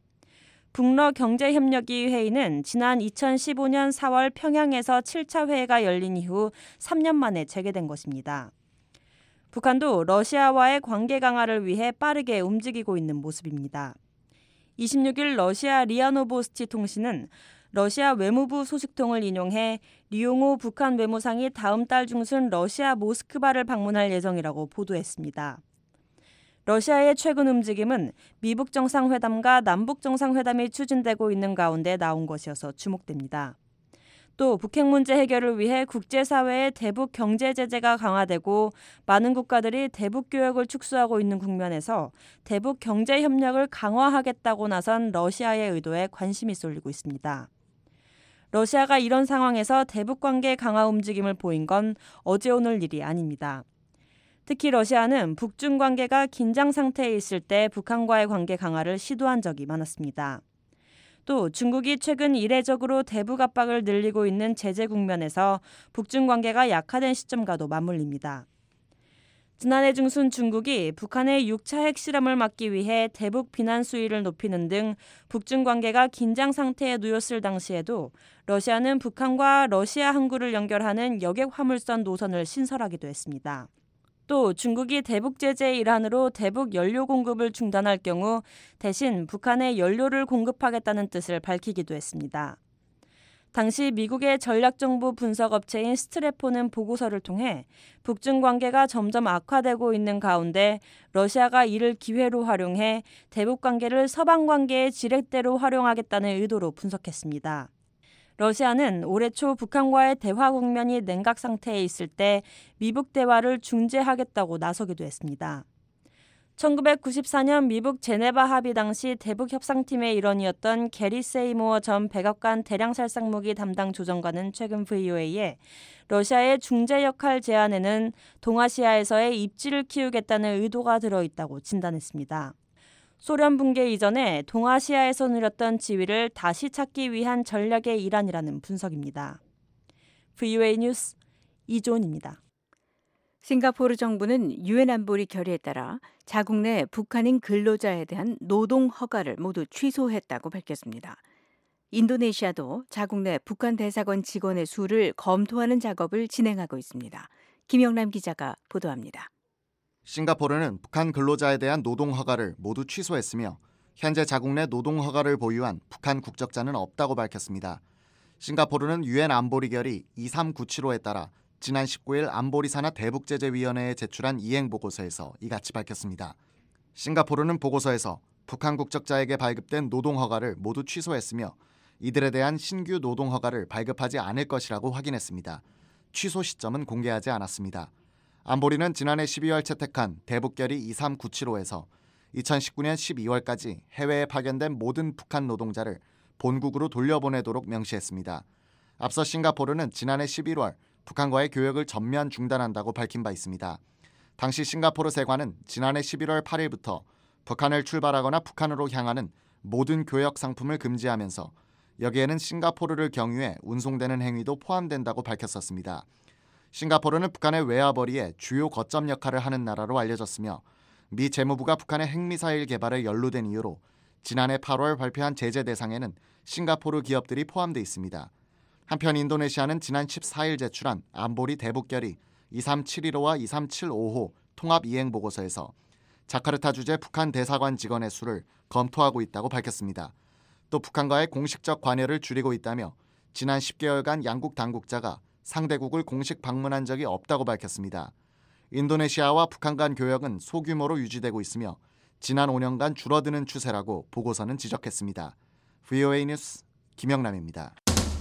북러 경제협력위 회의는 지난 2015년 4월 평양에서 7차 회의가 열린 이후 3년 만에 재개된 것입니다. 북한도 러시아와의 관계 강화를 위해 빠르게 움직이고 있는 모습입니다. 26일 러시아 리아 노보스티 통신은 러시아 외무부 소식통을 인용해 리용호 북한 외무상이 다음 달 중순 러시아 모스크바를 방문할 예정이라고 보도했습니다. 러시아의 최근 움직임은 미북 정상회담과 남북 정상회담이 추진되고 있는 가운데 나온 것이어서 주목됩니다. 또 북핵 문제 해결을 위해 국제사회의 대북 경제 제재가 강화되고 많은 국가들이 대북 교역을 축소하고 있는 국면에서 대북 경제 협력을 강화하겠다고 나선 러시아의 의도에 관심이 쏠리고 있습니다. 러시아가 이런 상황에서 대북 관계 강화 움직임을 보인 건 어제 오늘 일이 아닙니다. 특히 러시아는 북중 관계가 긴장 상태에 있을 때 북한과의 관계 강화를 시도한 적이 많았습니다. 또 중국이 최근 이례적으로 대북 압박을 늘리고 있는 제재 국면에서 북중 관계가 약화된 시점과도 맞물립니다. 지난해 중순 중국이 북한의 6차 핵실험을 막기 위해 대북 비난 수위를 높이는 등 북중 관계가 긴장 상태에 놓였을 당시에도 러시아는 북한과 러시아 항구를 연결하는 여객 화물선 노선을 신설하기도 했습니다. 또 중국이 대북 제재의 일환으로 대북 연료 공급을 중단할 경우 대신 북한에 연료를 공급하겠다는 뜻을 밝히기도 했습니다. 당시 미국의 전략정보 분석업체인 스트래포는 보고서를 통해 북중 관계가 점점 악화되고 있는 가운데 러시아가 이를 기회로 활용해 대북 관계를 서방 관계의 지렛대로 활용하겠다는 의도로 분석했습니다. 러시아는 올해 초 북한과의 대화 국면이 냉각 상태에 있을 때 미북 대화를 중재하겠다고 나서기도 했습니다. 1994년 미북 제네바 합의 당시 대북 협상팀의 일원이었던 게리 세이모어 전 백악관 대량살상무기 담당 조정관은 최근 VOA에 러시아의 중재 역할 제안에는 동아시아에서의 입지를 키우겠다는 의도가 들어있다고 진단했습니다. 소련 붕괴 이전에 동아시아에서 누렸던 지위를 다시 찾기 위한 전략의 일환이라는 분석입니다. VOA 뉴스 이조은입니다. 싱가포르 정부는 유엔 안보리 결의에 따라 자국 내 북한인 근로자에 대한 노동 허가를 모두 취소했다고 밝혔습니다. 인도네시아도 자국 내 북한 대사관 직원의 수를 검토하는 작업을 진행하고 있습니다. 김영남 기자가 보도합니다. 싱가포르는 북한 근로자에 대한 노동 허가를 모두 취소했으며 현재 자국 내 노동 허가를 보유한 북한 국적자는 없다고 밝혔습니다. 싱가포르는 유엔 안보리 결의 23975에 따라 지난 19일 안보리 산하 대북제재위원회에 제출한 이행보고서에서 이같이 밝혔습니다. 싱가포르는 보고서에서 북한 국적자에게 발급된 노동허가를 모두 취소했으며 이들에 대한 신규 노동허가를 발급하지 않을 것이라고 확인했습니다. 취소 시점은 공개하지 않았습니다. 안보리는 지난해 12월 채택한 대북결의 23975에서 2019년 12월까지 해외에 파견된 모든 북한 노동자를 본국으로 돌려보내도록 명시했습니다. 앞서 싱가포르는 지난해 11월 북한과의 교역을 전면 중단한다고 밝힌 바 있습니다. 당시 싱가포르 세관은 지난해 11월 8일부터 북한을 출발하거나 북한으로 향하는 모든 교역 상품을 금지하면서 여기에는 싱가포르를 경유해 운송되는 행위도 포함된다고 밝혔었습니다. 싱가포르는 북한의 외화벌이에 주요 거점 역할을 하는 나라로 알려졌으며 미 재무부가 북한의 핵미사일 개발에 연루된 이유로 지난해 8월 발표한 제재 대상에는 싱가포르 기업들이 포함돼 있습니다. 한편 인도네시아는 지난 14일 제출한 안보리 대북결의 23715와 23755 통합 이행 보고서에서 자카르타 주재 북한 대사관 직원의 수를 검토하고 있다고 밝혔습니다. 또 북한과의 공식적 관여를 줄이고 있다며 지난 10개월간 양국 당국자가 상대국을 공식 방문한 적이 없다고 밝혔습니다. 인도네시아와 북한 간 교역은 소규모로 유지되고 있으며 지난 5년간 줄어드는 추세라고 보고서는 지적했습니다. VOA 뉴스 김영남입니다.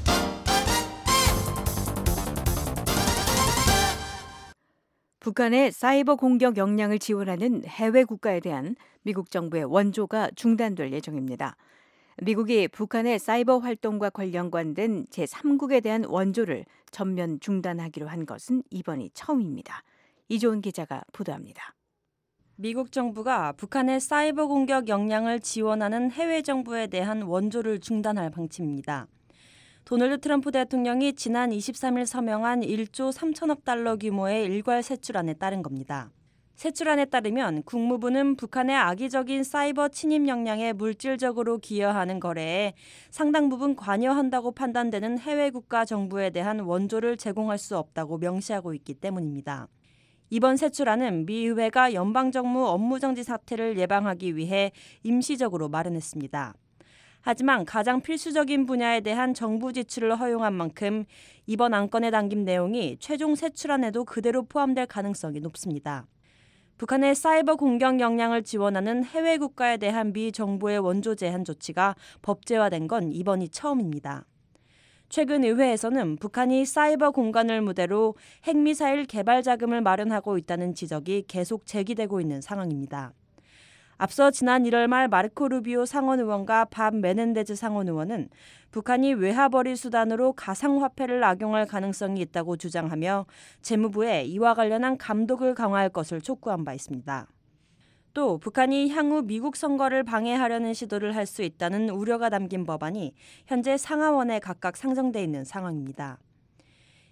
북한의 사이버 공격 역량을 지원하는 해외 국가에 대한 미국 정부의 원조가 중단될 예정입니다. 미국이 북한의 사이버 활동과 관련된 제3국에 대한 원조를 전면 중단하기로 한 것은 이번이 처음입니다. 이조은 기자가 보도합니다. 미국 정부가 북한의 사이버 공격 역량을 지원하는 해외 정부에 대한 원조를 중단할 방침입니다. 도널드 트럼프 대통령이 지난 23일 서명한 1조 3천억 달러 규모의 일괄 세출안에 따른 겁니다. 세출안에 따르면 국무부는 북한의 악의적인 사이버 침입 역량에 물질적으로 기여하는 거래에 상당 부분 관여한다고 판단되는 해외 국가 정부에 대한 원조를 제공할 수 없다고 명시하고 있기 때문입니다. 이번 세출안은 미 의회가 연방정무 업무정지 사태를 예방하기 위해 임시적으로 마련했습니다. 하지만 가장 필수적인 분야에 대한 정부 지출을 허용한 만큼 이번 안건에 담긴 내용이 최종 세출안에도 그대로 포함될 가능성이 높습니다. 북한의 사이버 공격 역량을 지원하는 해외 국가에 대한 미 정부의 원조 제한 조치가 법제화된 건 이번이 처음입니다. 최근 의회에서는 북한이 사이버 공간을 무대로 핵미사일 개발 자금을 마련하고 있다는 지적이 계속 제기되고 있는 상황입니다. 앞서 지난 1월 말 마르코 루비오 상원 의원과 밥 메넨데즈 상원 의원은 북한이 외화벌이 수단으로 가상화폐를 악용할 가능성이 있다고 주장하며 재무부에 이와 관련한 감독을 강화할 것을 촉구한 바 있습니다. 또 북한이 향후 미국 선거를 방해하려는 시도를 할 수 있다는 우려가 담긴 법안이 현재 상하원에 각각 상정돼 있는 상황입니다.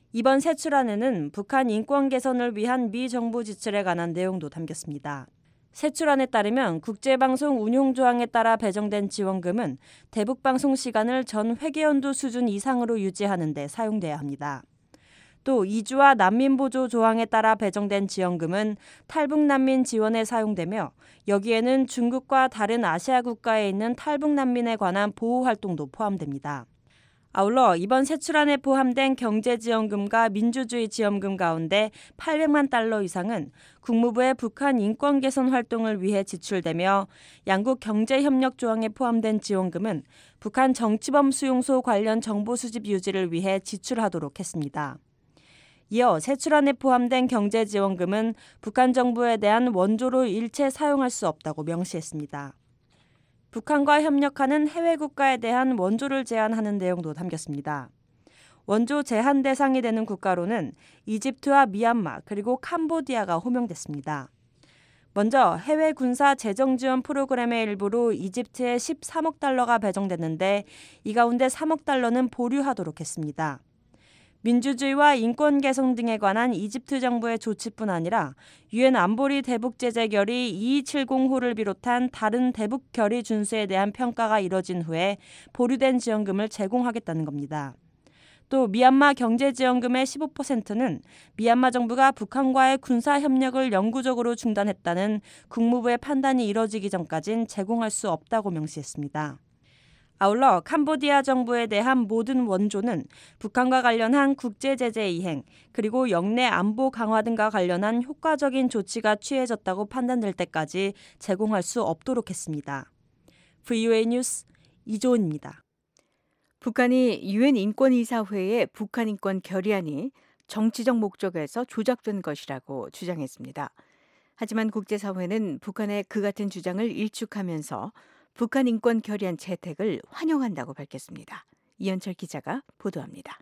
이번 새 출안에는 북한 인권 개선을 위한 미 정부 지출에 관한 내용도 담겼습니다. 새 출안에 따르면 국제방송 운용 조항에 따라 배정된 지원금은 대북방송 시간을 전 회계연도 수준 이상으로 유지하는 데 사용돼야 합니다. 또 이주와 난민보조 조항에 따라 배정된 지원금은 탈북난민 지원에 사용되며 여기에는 중국과 다른 아시아 국가에 있는 탈북난민에 관한 보호활동도 포함됩니다. 아울러 이번 새 출안에 포함된 경제지원금과 민주주의 지원금 가운데 800만 달러 이상은 국무부의 북한 인권 개선 활동을 위해 지출되며 양국 경제협력 조항에 포함된 지원금은 북한 정치범 수용소 관련 정보 수집 유지를 위해 지출하도록 했습니다. 이어 새 출안에 포함된 경제지원금은 북한 정부에 대한 원조로 일체 사용할 수 없다고 명시했습니다. 북한과 협력하는 해외 국가에 대한 원조를 제한하는 내용도 담겼습니다. 원조 제한 대상이 되는 국가로는 이집트와 미얀마 그리고 캄보디아가 호명됐습니다. 먼저 해외 군사 재정 지원 프로그램의 일부로 이집트에 13억 달러가 배정됐는데 이 가운데 3억 달러는 보류하도록 했습니다. 민주주의와 인권 개선 등에 관한 이집트 정부의 조치뿐 아니라 유엔 안보리 대북 제재 결의 2270호를 비롯한 다른 대북 결의 준수에 대한 평가가 이뤄진 후에 보류된 지원금을 제공하겠다는 겁니다. 또 미얀마 경제지원금의 15%는 미얀마 정부가 북한과의 군사협력을 영구적으로 중단했다는 국무부의 판단이 이뤄지기 전까진 제공할 수 없다고 명시했습니다. 아울러 캄보디아 정부에 대한 모든 원조는 북한과 관련한 국제제재 이행 그리고 영내 안보 강화 등과 관련한 효과적인 조치가 취해졌다고 판단될 때까지 제공할 수 없도록 했습니다. VOA 뉴스 이조은입니다. 북한이 유엔 인권이사회의 북한 인권 결의안이 정치적 목적에서 조작된 것이라고 주장했습니다. 하지만 국제사회는 북한의 그 같은 주장을 일축하면서 북한 인권 결의안 채택을 환영한다고 밝혔습니다. 이현철 기자가 보도합니다.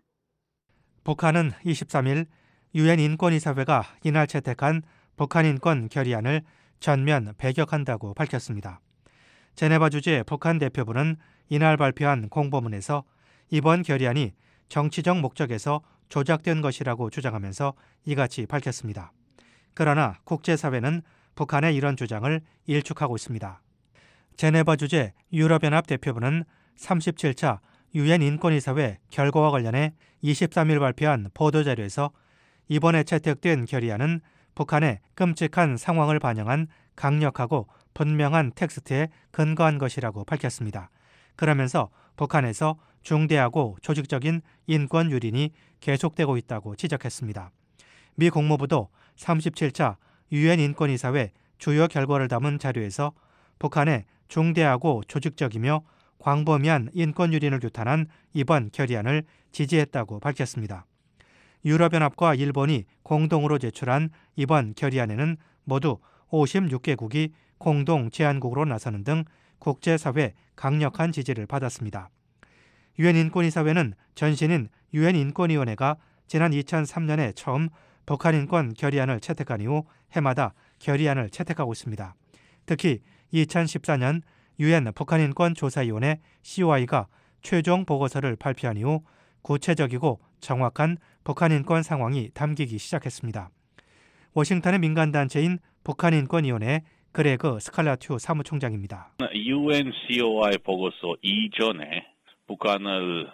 북한은 23일 유엔 인권이사회가 이날 채택한 북한 인권 결의안을 전면 배격한다고 밝혔습니다. 제네바 주재 북한 대표부는 이날 발표한 공보문에서 이번 결의안이 정치적 목적에서 조작된 것이라고 주장하면서 이같이 밝혔습니다. 그러나 국제사회는 북한의 이런 주장을 일축하고 있습니다. 제네바 주재 유럽연합 대표부는 37차 유엔 인권이사회 결과와 관련해 23일 발표한 보도자료에서 이번에 채택된 결의안은 북한의 끔찍한 상황을 반영한 강력하고 분명한 텍스트에 근거한 것이라고 밝혔습니다. 그러면서 북한에서 중대하고 조직적인 인권 유린이 계속되고 있다고 지적했습니다. 미 국무부도 37차 유엔 인권이사회 주요 결과를 담은 자료에서 북한의 중대하고 조직적이며 광범위한 인권 유린을 규탄한 이번 결의안을 지지했다고 밝혔습니다. 유럽연합과 일본이 공동으로 제출한 이번 결의안에는 모두 56개국이 공동 제안국으로 나서는 등 국제사회 강력한 지지를 받았습니다. 유엔 인권이사회는 전신인 유엔 인권위원회가 지난 2003년에 처음 북한 인권 결의안을 채택한 이후 해마다 결의안을 채택하고 있습니다. 특히 2014년 유엔 북한인권조사위원회 COI가 최종 보고서를 발표한 이후 구체적이고 정확한 북한인권 상황이 담기기 시작했습니다. 워싱턴의 민간단체인 북한인권위원회 그레그 스칼라튜 사무총장입니다. UN COI 보고서 이전에 북한을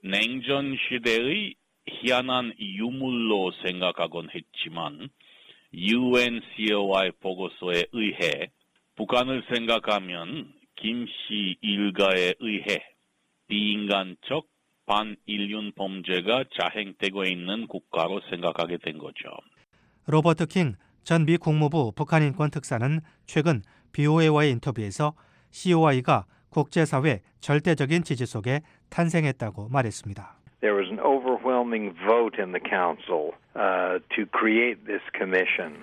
냉전 시대의 희한한 유물로 생각하곤 했지만 UN COI 보고서에 의해 북한을 생각하면 김씨 일가에 의해 비인간적 반인륜 범죄가 자행되고 있는 국가로 생각하게 된 거죠. 로버트 킹 전 미 국무부 북한인권 특사는 최근 BOA와의 인터뷰에서 COI가 국제사회 절대적인 지지 속에 탄생했다고 말했습니다. There was an overwhelming vote in the Council to create this commission.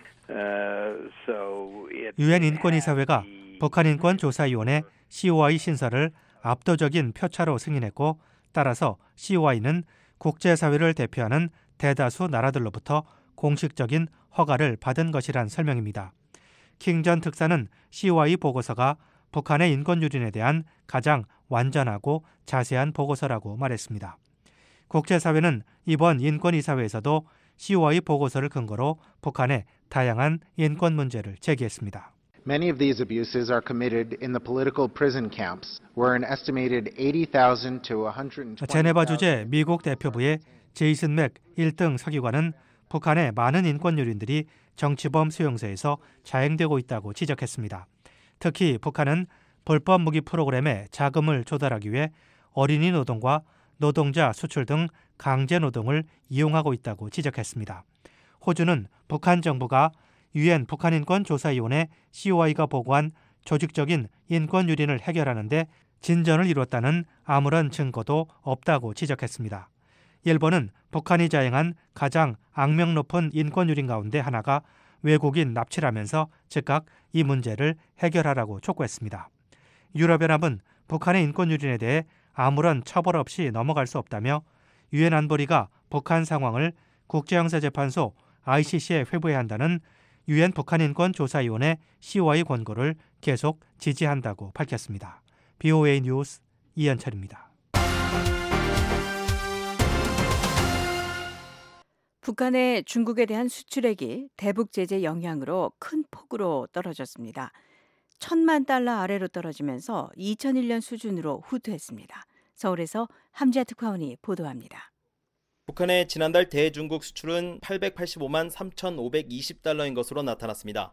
유엔 인권이사회가 북한인권조사위원회 COI 신설을 압도적인 표차로 승인했고 따라서 COI는 국제사회를 대표하는 대다수 나라들로부터 공식적인 허가를 받은 것이란 설명입니다. 킹 전 특사는 COI 보고서가 북한의 인권 유린에 대한 가장 완전하고 자세한 보고서라고 말했습니다. 국제사회는 이번 인권이사회에서도 COI 보고서를 근거로 북한의 다양한 인권 문제를 제기했습니다. Many of these abuses are committed in the political prison camps, where an estimated 80,000 to 120,000. 제네바 주재 미국 대표부의 제이슨 맥 1등 서기관은 북한의 많은 인권 유린들이 정치범 수용소에서 자행되고 있다고 지적했습니다. 특히 북한은 불법 무기 프로그램에 자금을 조달하기 위해 어린이 노동과 노동자 수출 등 강제 노동을 이용하고 있다고 지적했습니다. 호주는 북한 정부가 유엔 북한인권조사위원회 COI가 보고한 조직적인 인권 유린을 해결하는 데 진전을 이뤘다는 아무런 증거도 없다고 지적했습니다. 일본은 북한이 자행한 가장 악명 높은 인권 유린 가운데 하나가 외국인 납치라면서 즉각 이 문제를 해결하라고 촉구했습니다. 유럽연합은 북한의 인권 유린에 대해 아무런 처벌 없이 넘어갈 수 없다며 유엔 안보리가 북한 상황을 국제형사재판소 ICC에 회부해야 한다는 유엔 북한인권조사위원회 COI 권고를 계속 지지한다고 밝혔습니다. BOA 뉴스 이현철입니다. 북한의 중국에 대한 수출액이 대북 제재 영향으로 큰 폭으로 떨어졌습니다. 1,000만 달러 아래로 떨어지면서 2001년 수준으로 후퇴했습니다. 서울에서 함지아 특파원이 보도합니다. 북한의 지난달 대중국 수출은 885만 3,520달러인 것으로 나타났습니다.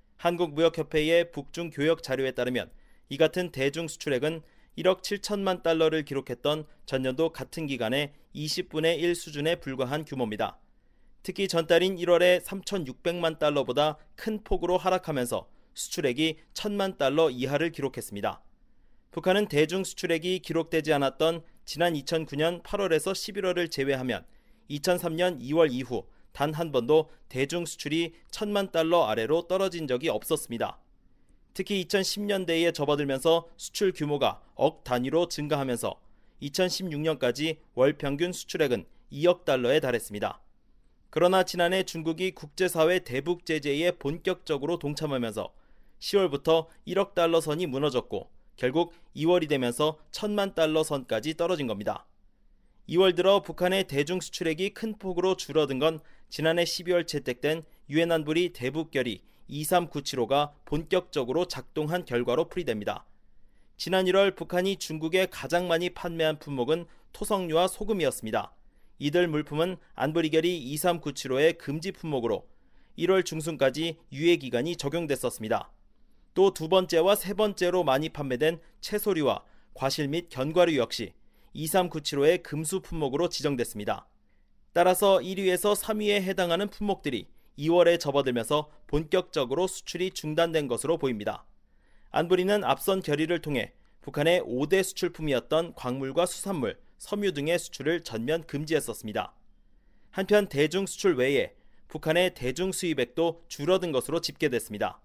한국무역협회의 북중 교역 자료에 따르면 이 같은 대중 수출액은 1억 7천만 달러를 기록했던 전년도 같은 기간의 20분의 1 수준에 불과한 규모입니다. 특히 전달인 1월에 3,600만 달러보다 큰 폭으로 하락하면서 수출액이 1,000만 달러 이하를 기록했습니다. 북한은 대중 수출액이 기록되지 않았던 지난 2009년 8월에서 11월을 제외하면 2003년 2월 이후 단 한 번도 대중 수출이 1,000만 달러 아래로 떨어진 적이 없었습니다. 특히 2010년대에 접어들면서 수출 규모가 억 단위로 증가하면서 2016년까지 월 평균 수출액은 2억 달러에 달했습니다. 그러나 지난해 중국이 국제사회 대북 제재에 본격적으로 동참하면서 10월부터 1억 달러 선이 무너졌고 결국 2월이 되면서 1,000만 달러 선까지 떨어진 겁니다. 2월 들어 북한의 대중 수출액이 큰 폭으로 줄어든 건 지난해 12월 채택된 유엔 안보리 대북 결의 23975가 본격적으로 작동한 결과로 풀이됩니다. 지난 1월 북한이 중국에 가장 많이 판매한 품목은 토석류와 소금이었습니다. 이들 물품은 안보리 결의 23975의 금지 품목으로 1월 중순까지 유예 기간이 적용됐었습니다. 또 두 번째와 세 번째로 많이 판매된 채소류와 과실 및 견과류 역시 23975의 금수 품목으로 지정됐습니다. 따라서 1위에서 3위에 해당하는 품목들이 2월에 접어들면서 본격적으로 수출이 중단된 것으로 보입니다. 안보리는 앞선 결의를 통해 북한의 5대 수출품이었던 광물과 수산물, 섬유 등의 수출을 전면 금지했었습니다. 한편 대중 수출 외에 북한의 대중 수입액도 줄어든 것으로 집계됐습니다.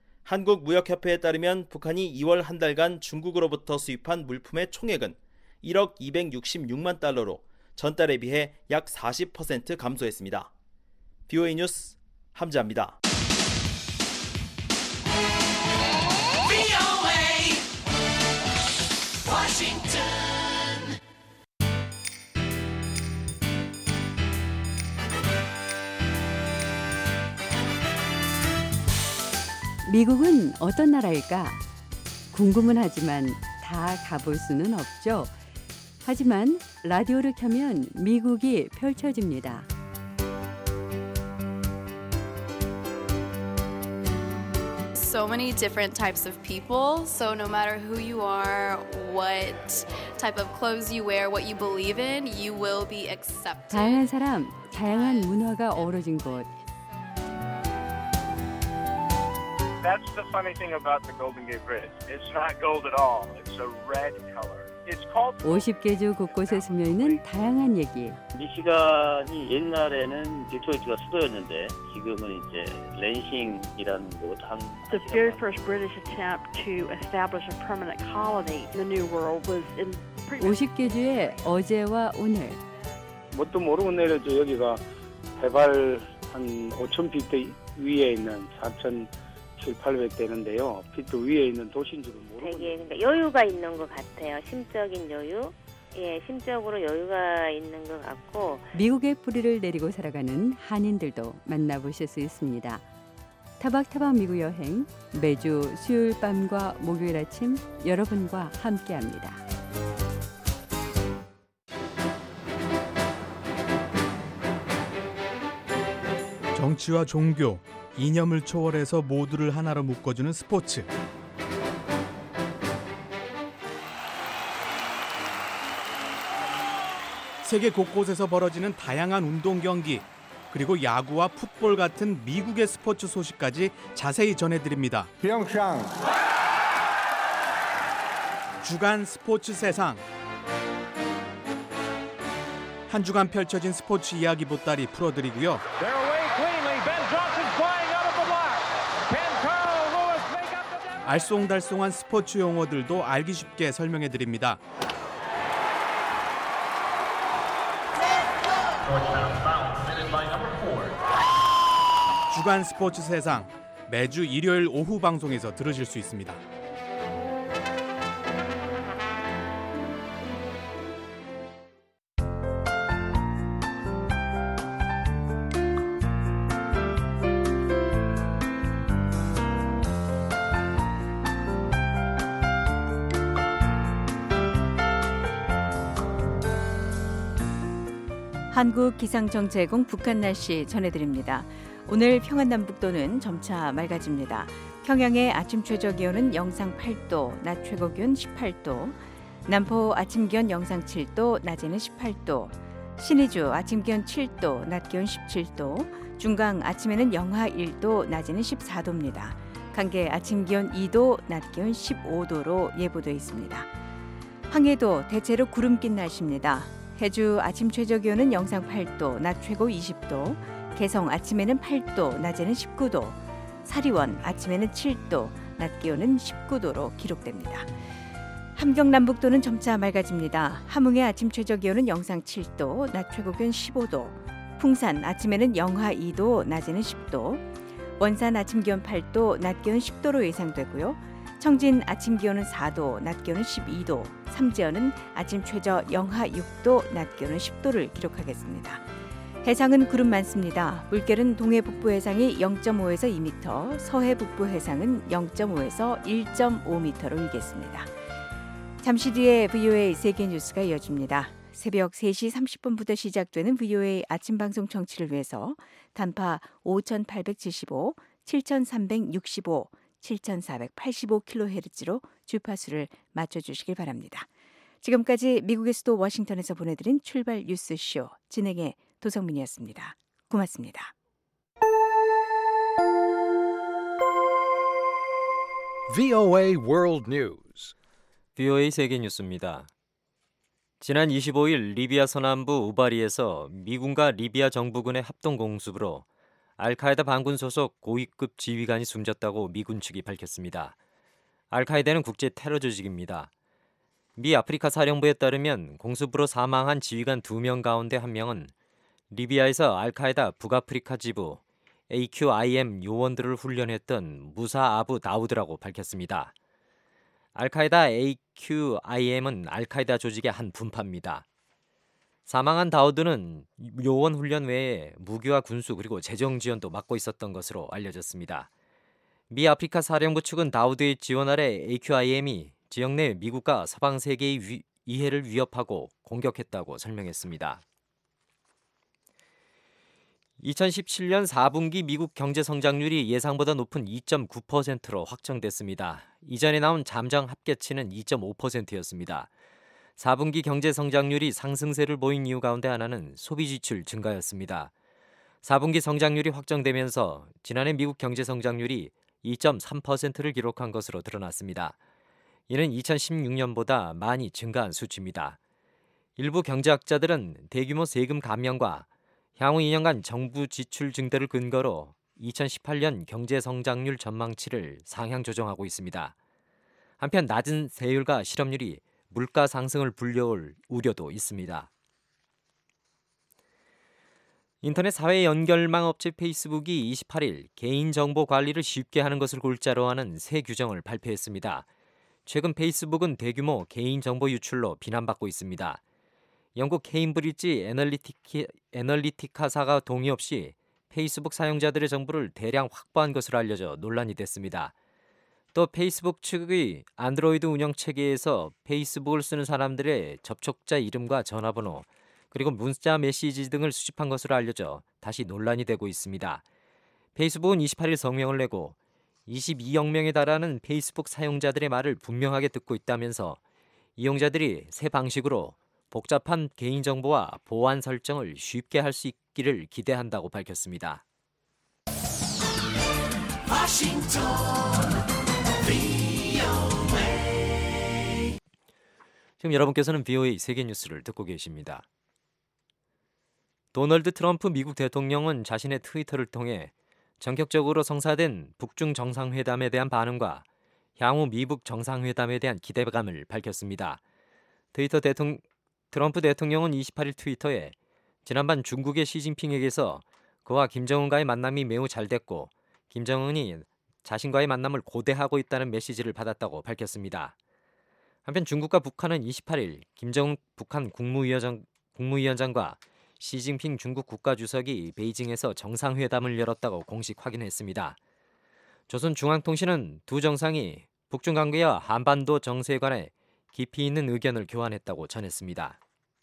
한국무역협회에 따르면 북한이 2월 한 달간 중국으로부터 수입한 물품의 총액은 1억 266만 달러로 전달에 비해 약 40% 감소했습니다. BOA 뉴스 함지아입니다. 미국은 어떤 나라일까? 궁금은 하지만 다 가볼 수는 없죠. 하지만 라디오를 켜면 미국이 펼쳐집니다. So many different types of people, so no matter who you are, what type of clothes you wear, what you believe in, you will be accepted. 다양한 사람, 다양한 문화가 어우러진 곳. That's the funny thing about the Golden Gate Bridge. It's not gold at all. It's a red color. It's called 50개 주 곳곳에 스며있는 다양한 얘기. 미시간이 옛날에는 디트로이트가 수도였는데 지금은 이제 랜싱이라는 곳 한. The very first British attempt to establish a permanent colony in the New World was in 50개 주의 어제와 오늘. 뭣도 모르고 내려져 여기가 해발 한 5,000피트 위에 있는 4,700~800 되는데요. 피트 위에 있는 도시인 줄은 모르고. 되게 그러니까 여유가 있는 것 같아요. 심적인 여유. 심적으로 여유가 있는 것 같고 미국의 뿌리를 내리고 살아가는 한인들도 만나보실 수 있습니다. 타박타박 미국 여행 매주 수요일 밤과 목요일 아침 여러분과 함께합니다. 정치와 종교, 이념을 초월해서 모두를 하나로 묶어주는 스포츠. 세계 곳곳에서 벌어지는 다양한 운동 경기, 그리고 야구와 풋볼 같은 미국의 스포츠 소식까지 자세히 전해드립니다. 평창 주간 스포츠 세상. 한 주간 펼쳐진 스포츠 이야기 보따리 풀어드리고요. 알쏭달쏭한 스포츠 용어들도 알기 쉽게 설명해드립니다. 주간 스포츠 세상, 매주 일요일 오후 방송에서 들으실 수 있습니다. 한국기상청제공 북한 날씨 전해드립니다. 오늘 평안남북도는 점차 맑아집니다. 평양의 아침 최저기온은 영상 8도, 낮 최고기온 18도, 남포 아침기온 영상 7도, 낮에는 18도, 신의주 아침기온 7도, 낮 기온 17도, 중강 아침에는 영하 1도, 낮에는 14도입니다. 강계 아침기온 2도, 낮 기온 15도로 예보되어 있습니다. 황해도 대체로 구름 낀 날씨입니다. 해주 아침 최저기온은 영상 8도, 낮 최고 20도, 개성 아침에는 8도, 낮에는 19도, 사리원 아침에는 7도, 낮 기온은 19도로 기록됩니다. 함경 남북도는 점차 맑아집니다. 함흥의 아침 최저기온은 영상 7도, 낮 최고기온 15도, 풍산 아침에는 영하 2도, 낮에는 10도, 원산 아침 기온 8도, 낮 기온 10도로 예상되고요. 청진 아침 기온은 4도, 낮 기온은 12도, 삼지연은 아침 최저 영하 6도, 낮 기온은 10도를 기록하겠습니다. 해상은 구름 많습니다. 물결은 동해 북부 해상이 0.5에서 2m, 서해 북부 해상은 0.5에서 1.5m로 일겠습니다. 잠시 뒤에 VOA 세계 뉴스가 이어집니다. 새벽 3시 30분부터 시작되는 VOA 아침 방송 청취를 위해서 단파 5875, 7365, 7485kHz로 주파수를 맞춰주시길 바랍니다. 지금까지 미국의 수도 워싱턴에서 보내드린 출발 뉴스쇼 진행의 도성민이었습니다. 고맙습니다. VOA World News. VOA 세계 뉴스입니다. 지난 25일 리비아 서남부 우바리에서 미군과 리비아 정부군의 합동 공습으로 알카에다 반군 소속 고위급 지휘관이 숨졌다고 미군 측이 밝혔습니다. 알카에다는 국제 테러 조직입니다. 미 아프리카 사령부에 따르면 공습으로 사망한 지휘관 2명 가운데 1명은 리비아에서 알카에다 북아프리카 지부 AQIM 요원들을 훈련했던 무사 아부 다우드라고 밝혔습니다. 알카에다 AQIM은 알카에다 조직의 한 분파입니다. 사망한 다우드는 요원 훈련 외에 무기와 군수 그리고 재정 지원도 맡고 있었던 것으로 알려졌습니다. 미 아프리카 사령부 측은 다우드의 지원 아래 AQIM이 지역 내 미국과 서방 세계의 이해를 위협하고 공격했다고 설명했습니다. 2017년 4분기 미국 경제 성장률이 예상보다 높은 2.9%로 확정됐습니다. 이전에 나온 잠정 합계치는 2.5%였습니다. 4분기 경제 성장률이 상승세를 보인 이유 가운데 하나는 소비 지출 증가였습니다. 4분기 성장률이 확정되면서 지난해 미국 경제 성장률이 2.3%를 기록한 것으로 드러났습니다. 이는 2016년보다 많이 증가한 수치입니다. 일부 경제학자들은 대규모 세금 감면과 향후 2년간 정부 지출 증대를 근거로 2018년 경제 성장률 전망치를 상향 조정하고 있습니다. 한편 낮은 세율과 실업률이 물가 상승을 불러올 우려도 있습니다. 인터넷 사회 연결망 업체 페이스북이 28일 개인정보 관리를 쉽게 하는 것을 골자로 하는 새 규정을 발표했습니다. 최근 페이스북은 대규모 개인정보 유출로 비난받고 있습니다. 영국 케임브리지 애널리티카사가 동의 없이 페이스북 사용자들의 정보를 대량 확보한 것으로 알려져 논란이 됐습니다. 또 페이스북 측의 안드로이드 운영체계에서 페이스북을 쓰는 사람들의 접촉자 이름과 전화번호 그리고 문자 메시지 등을 수집한 것으로 알려져 다시 논란이 되고 있습니다. 페이스북은 28일 성명을 내고 22억 명에 달하는 페이스북 사용자들의 말을 분명하게 듣고 있다면서 이용자들이 새 방식으로 복잡한 개인정보와 보안 설정을 쉽게 할 수 있기를 기대한다고 밝혔습니다. 지금 여러분께서는 VOA 세계뉴스를 듣고 계십니다. 도널드 트럼프 미국 대통령은 자신의 트위터를 통해 전격적으로 성사된 북중 정상회담에 대한 반응과 향후 미북 정상회담에 대한 기대감을 밝혔습니다. 트럼프 대통령은 28일 트위터에 지난밤 중국의 시진핑에게서 그와 김정은과의 만남이 매우 잘 됐고 김정은이 자신과의 만남을 고대하고 있다는 메시지를 받았다고 밝혔습니다. 한편 중국과 북한은 28일 김정은 북한 국무위원장과 시진핑 중국 국가주석이 베이징에서 정상회담을 열었다고 공식 확인했습니다. 조선중앙통신은 두 정상이 북중 관계와 한반도 정세에 관해 깊이 있는 의견을 교환했다고 전했습니다.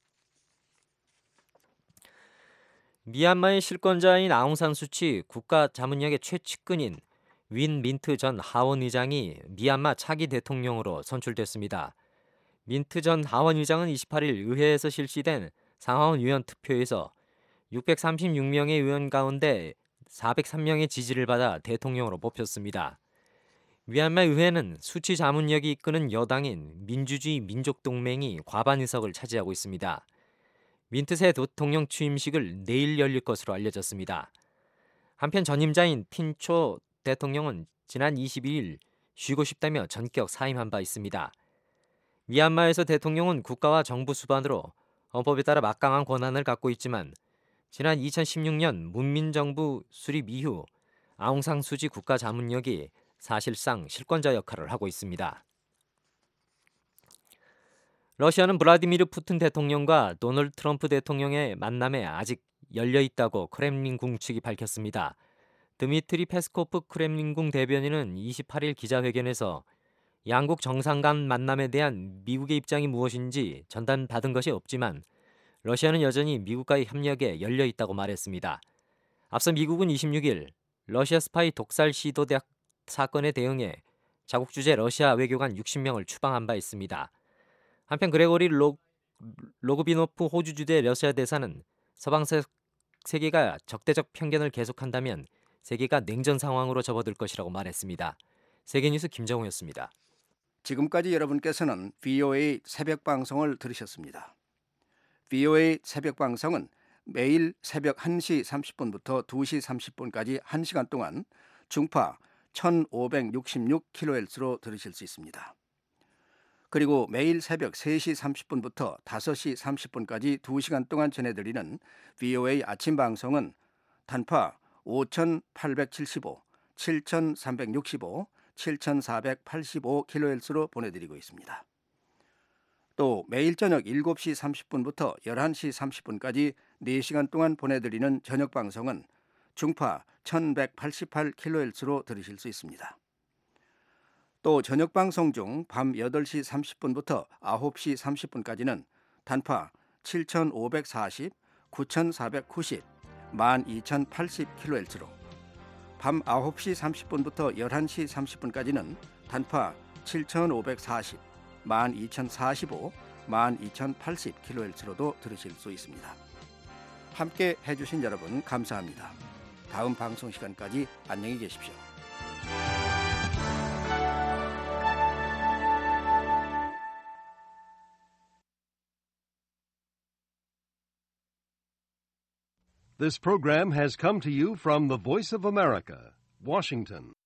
미얀마의 실권자인 아웅산 수치 국가자문역의 최측근인 윈 민트 전 하원 의장이 미얀마 차기 대통령으로 선출됐습니다. 민트 전 하원 의장은 28일 의회에서 실시된 상하원 의원 투표에서 636명의 의원 가운데 403명의 지지를 받아 대통령으로 뽑혔습니다. 미얀마 의회는 수치 자문역이 이끄는 여당인 민주주의 민족동맹이 과반 의석을 차지하고 있습니다. 민트 새 대통령 취임식을 내일 열릴 것으로 알려졌습니다. 한편 전임자인 틴초 대통령은 지난 22일 쉬고 싶다며 전격 사임한 바 있습니다. 미얀마에서 대통령은 국가와 정부 수반으로 헌법에 따라 막강한 권한을 갖고 있지만 지난 2016년 문민정부 수립 이후 아웅산 수치 국가자문역이 사실상 실권자 역할을 하고 있습니다. 러시아는 블라디미르 푸틴 대통령과 도널드 트럼프 대통령의 만남에 아직 열려있다고 크렘린궁 측이 밝혔습니다. 드미트리 페스코프 크렘린궁 대변인은 28일 기자회견에서 양국 정상 간 만남에 대한 미국의 입장이 무엇인지 전달받은 것이 없지만 러시아는 여전히 미국과의 협력에 열려있다고 말했습니다. 앞서 미국은 26일 러시아 스파이 독살 시도 사건에 대응해 자국 주재 러시아 외교관 60명을 추방한 바 있습니다. 한편 그레고리 로그비노프 호주 주재 러시아 대사는 서방 세계가 적대적 편견을 계속한다면 세계가 냉전 상황으로 접어들 것이라고 말했습니다. 세계뉴스 김정우였습니다. 지금까지 여러분께서는 VOA 새벽 방송을 들으셨습니다. VOA 새벽 방송은 매일 새벽 1시 30분부터 2시 30분까지 1시간 동안 중파 1566kHz로 들으실 수 있습니다. 그리고 매일 새벽 3시 30분부터 5시 30분까지 2시간 동안 전해드리는 VOA 아침 방송은 단파 5875, 7365, 7485kHz로 보내드리고 있습니다. 또 매일 저녁 7시 30분부터 11시 30분까지 4시간 동안 보내드리는 저녁 방송은 중파 1188kHz로 들으실 수 있습니다. 또 저녁 방송 중 밤 8시 30분부터 9시 30분까지는 단파 7540, 9490, 12080kHz로 밤 9시 30분부터 11시 30분까지는 단파 7540, 12045, 12080kHz로도 들으실 수 있습니다. 함께 해주신 여러분 감사합니다. 다음 방송 시간까지 안녕히 계십시오. This program has come to you from the Voice of America, Washington.